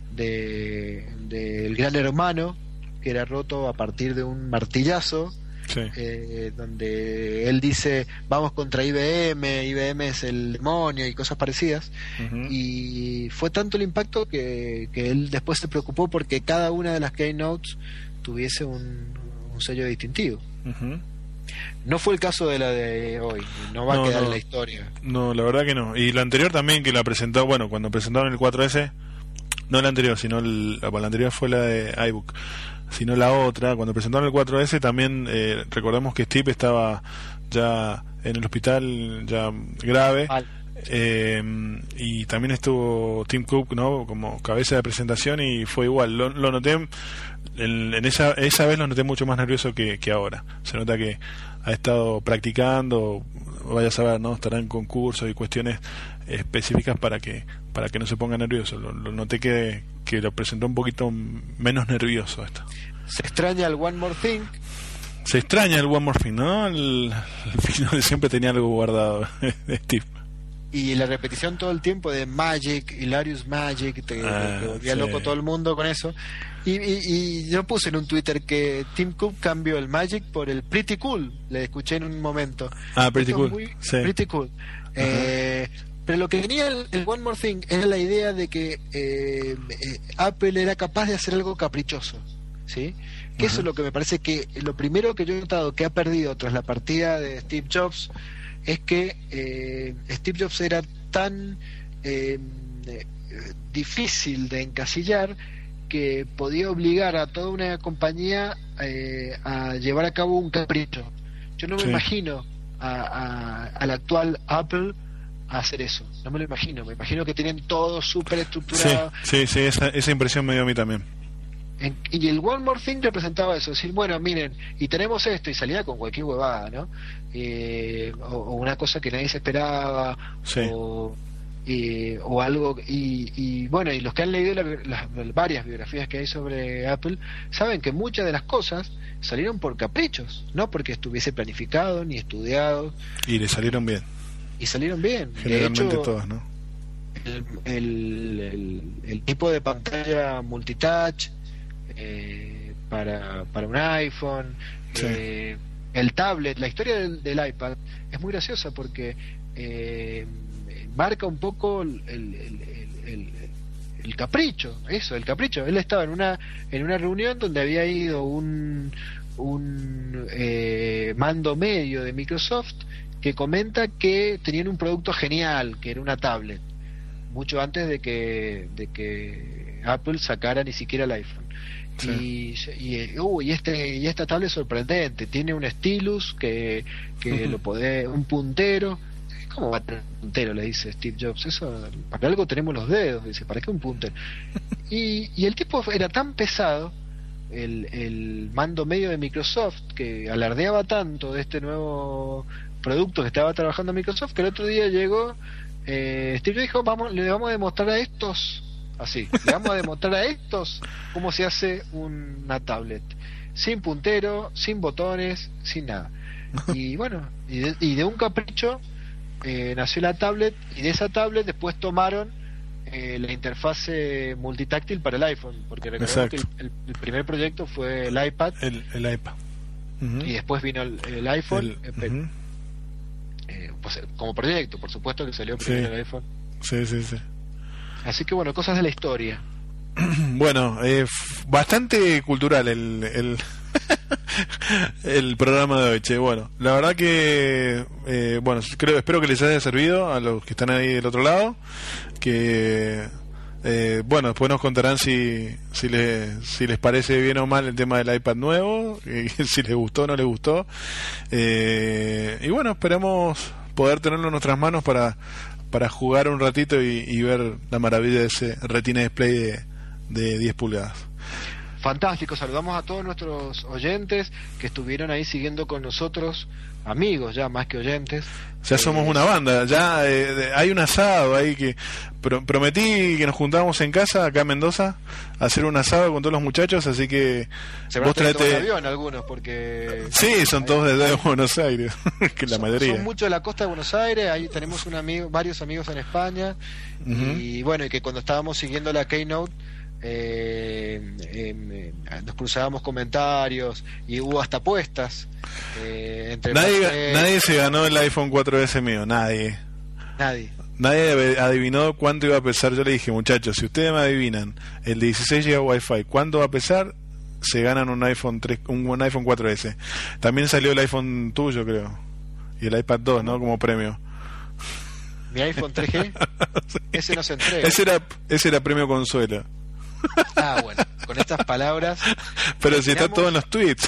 de del Gran Hermano, que era roto a partir de un martillazo. Sí. Eh, donde él dice vamos contra I B M, I B M es el demonio y cosas parecidas. Uh-huh. Y fue tanto el impacto que, que él después se preocupó porque cada una de las keynotes tuviese un, un sello distintivo. Uh-huh. No fue el caso de la de hoy, no va no, a quedar no, en la historia. No, la verdad que no. Y la anterior también, que la presentó, bueno, cuando presentaron el cuatro ese, no la anterior, sino el, la anterior fue la de iBook, sino la otra, cuando presentaron el cuatro ese también eh, recordamos que Steve estaba ya en el hospital, ya grave, eh, y también estuvo Tim Cook, ¿no?, como cabeza de presentación, y fue igual, lo, lo noté en, en esa esa vez lo noté mucho más nervioso que, que ahora. Se nota que ha estado practicando, vaya a saber, ¿no?, estará en concursos y cuestiones específicas para que para que no se ponga nervioso. Lo, lo noté que, que lo presentó un poquito menos nervioso esto. Se extraña el One More Thing. Se extraña el One More Thing, ¿no? El, el final siempre tenía algo guardado de Steve. y la repetición todo el tiempo de Magic, Hilarious Magic, te, ah, te volvía sí. loco todo el mundo con eso. Y, y, y yo puse en un Twitter que Tim Cook cambió el Magic por el Pretty Cool, le escuché en un momento. Ah, Pretty Esto Cool. Muy, sí. Pretty Cool. Eh, pero lo que tenía el, el One More Thing era la idea de que eh, eh, Apple era capaz de hacer algo caprichoso, ¿sí? Que eso es lo que me parece que lo primero que yo he notado que ha perdido tras la partida de Steve Jobs es que eh, Steve Jobs era tan eh, eh, difícil de encasillar que podía obligar a toda una compañía eh, a llevar a cabo un capricho. Yo no me sí. imagino a, a, al actual Apple a hacer eso, no me lo imagino, me imagino que tienen todo súper estructurado. Sí, sí, sí, esa, esa impresión me dio a mí también. En, y el One More Thing representaba eso, decir, bueno, miren, y tenemos esto, y salía con cualquier huevada, ¿no? Eh, o, o una cosa que nadie se esperaba, sí. o, y, o algo, y, y bueno, y los que han leído la, las varias biografías que hay sobre Apple, saben que muchas de las cosas salieron por caprichos, no porque estuviese planificado ni estudiado. Y le salieron bien. Y salieron bien. Generalmente de hecho, todas, ¿no? El, el, el, el tipo de pantalla multitouch, Eh, para, para un iPhone, sí. eh, el tablet, la historia del, del iPad es muy graciosa porque eh, marca un poco el, el, el, el, el capricho, eso, el capricho. Él estaba en una en una reunión donde había ido un un eh, mando medio de Microsoft que comenta que tenían un producto genial, que era una tablet, mucho antes de que de que Apple sacara ni siquiera el iPhone. Sí. Y, y, uh, y este y esta tablet es sorprendente, tiene un stylus que, que uh-huh. lo podés, un puntero. ¿Cómo va a tener un puntero?, le dice Steve Jobs. Eso, para algo tenemos los dedos, dice, ¿para qué un puntero? y, y el tipo era tan pesado, el, el mando medio de Microsoft, que alardeaba tanto de este nuevo producto que estaba trabajando Microsoft, que el otro día llegó eh, Steve Jobs dijo, vamos, le vamos a demostrar a estos así, le vamos a demostrar a estos cómo se hace una tablet sin puntero, sin botones, sin nada. Y bueno, y de, y de un capricho eh, nació la tablet, y de esa tablet después tomaron eh, la interfase multitáctil para el iPhone, porque recordemos que el, el, el primer proyecto fue el iPad, el, el iPad uh-huh. y después vino el, el iPhone, el, eh, uh-huh. eh, pues, como proyecto, por supuesto que salió primero sí. el iPhone. Sí, sí, sí. Así que bueno, cosas de la historia. Bueno, eh, bastante cultural el el, el programa de hoy, che. Bueno, la verdad que eh, bueno, creo, espero que les haya servido a los que están ahí del otro lado, que eh, bueno, después nos contarán si si les si les parece bien o mal el tema del iPad nuevo, y si les gustó o no les gustó, eh, y bueno, esperamos poder tenerlo en nuestras manos para para jugar un ratito y, y ver la maravilla de ese Retina Display de, de diez pulgadas. Fantástico, saludamos a todos nuestros oyentes que estuvieron ahí siguiendo con nosotros, amigos ya más que oyentes. Ya somos eh, una banda, ya eh, hay un asado ahí que pro, prometí que nos juntábamos en casa acá en Mendoza a hacer un asado con todos los muchachos, así que se van a tener todo el avión algunos porque sí, son hay, todos desde Buenos Aires, que la son, mayoría. Son muchos de la costa de Buenos Aires, ahí tenemos un amigo, varios amigos en España, uh-huh. y bueno, y que cuando estábamos siguiendo la Keynote Eh, eh, eh, nos cruzábamos comentarios y hubo hasta apuestas eh, entre nadie, Marcel, nadie se ganó el iPhone cuatro ese mío, nadie nadie nadie adivinó cuánto iba a pesar. Yo le dije, muchachos, si ustedes me adivinan el de dieciséis gigas Wi-Fi cuánto va a pesar, se ganan un iPhone tres, un, un iPhone cuatro ese. También salió el iPhone tuyo, creo, y el iPad dos, ¿no? Como premio. Mi iPhone tres G sí. Ese no se entrega. Ese era, ese era premio consuelo. Ah, bueno, con estas palabras. Pero si está todo en los tweets.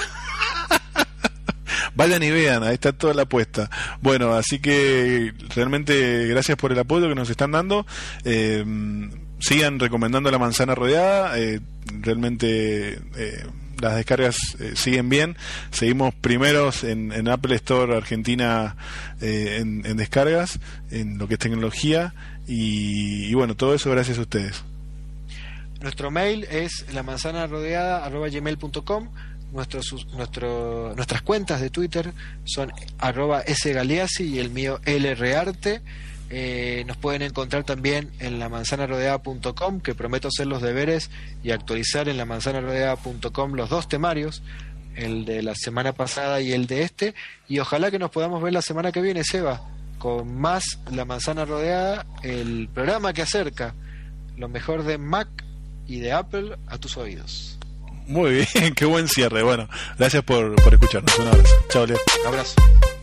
Vayan y vean, ahí está toda la apuesta. Bueno, así que realmente gracias por el apoyo que nos están dando. Eh, sigan recomendando la manzana rodeada. Eh, realmente eh, las descargas eh, siguen bien. Seguimos primeros en, en Apple Store Argentina eh, en, en descargas, en lo que es tecnología. Y, y bueno, todo eso gracias a ustedes. Nuestro mail es la manzana rodeada arroba gmail punto com. Nuestro, nuestro, nuestras cuentas de Twitter son arroba sgaleazzi y el mío lrarte. Eh, nos pueden encontrar también en la manzana rodeada punto com, que prometo hacer los deberes y actualizar en la manzana rodeada punto com los dos temarios, el de la semana pasada y el de este, y ojalá que nos podamos ver la semana que viene, Seba, con más La Manzana Rodeada, el programa que acerca lo mejor de Mac y de Apple a tus oídos. Muy bien, qué buen cierre. Bueno, gracias por, por escucharnos. Un abrazo. Chao, Leo. Un abrazo.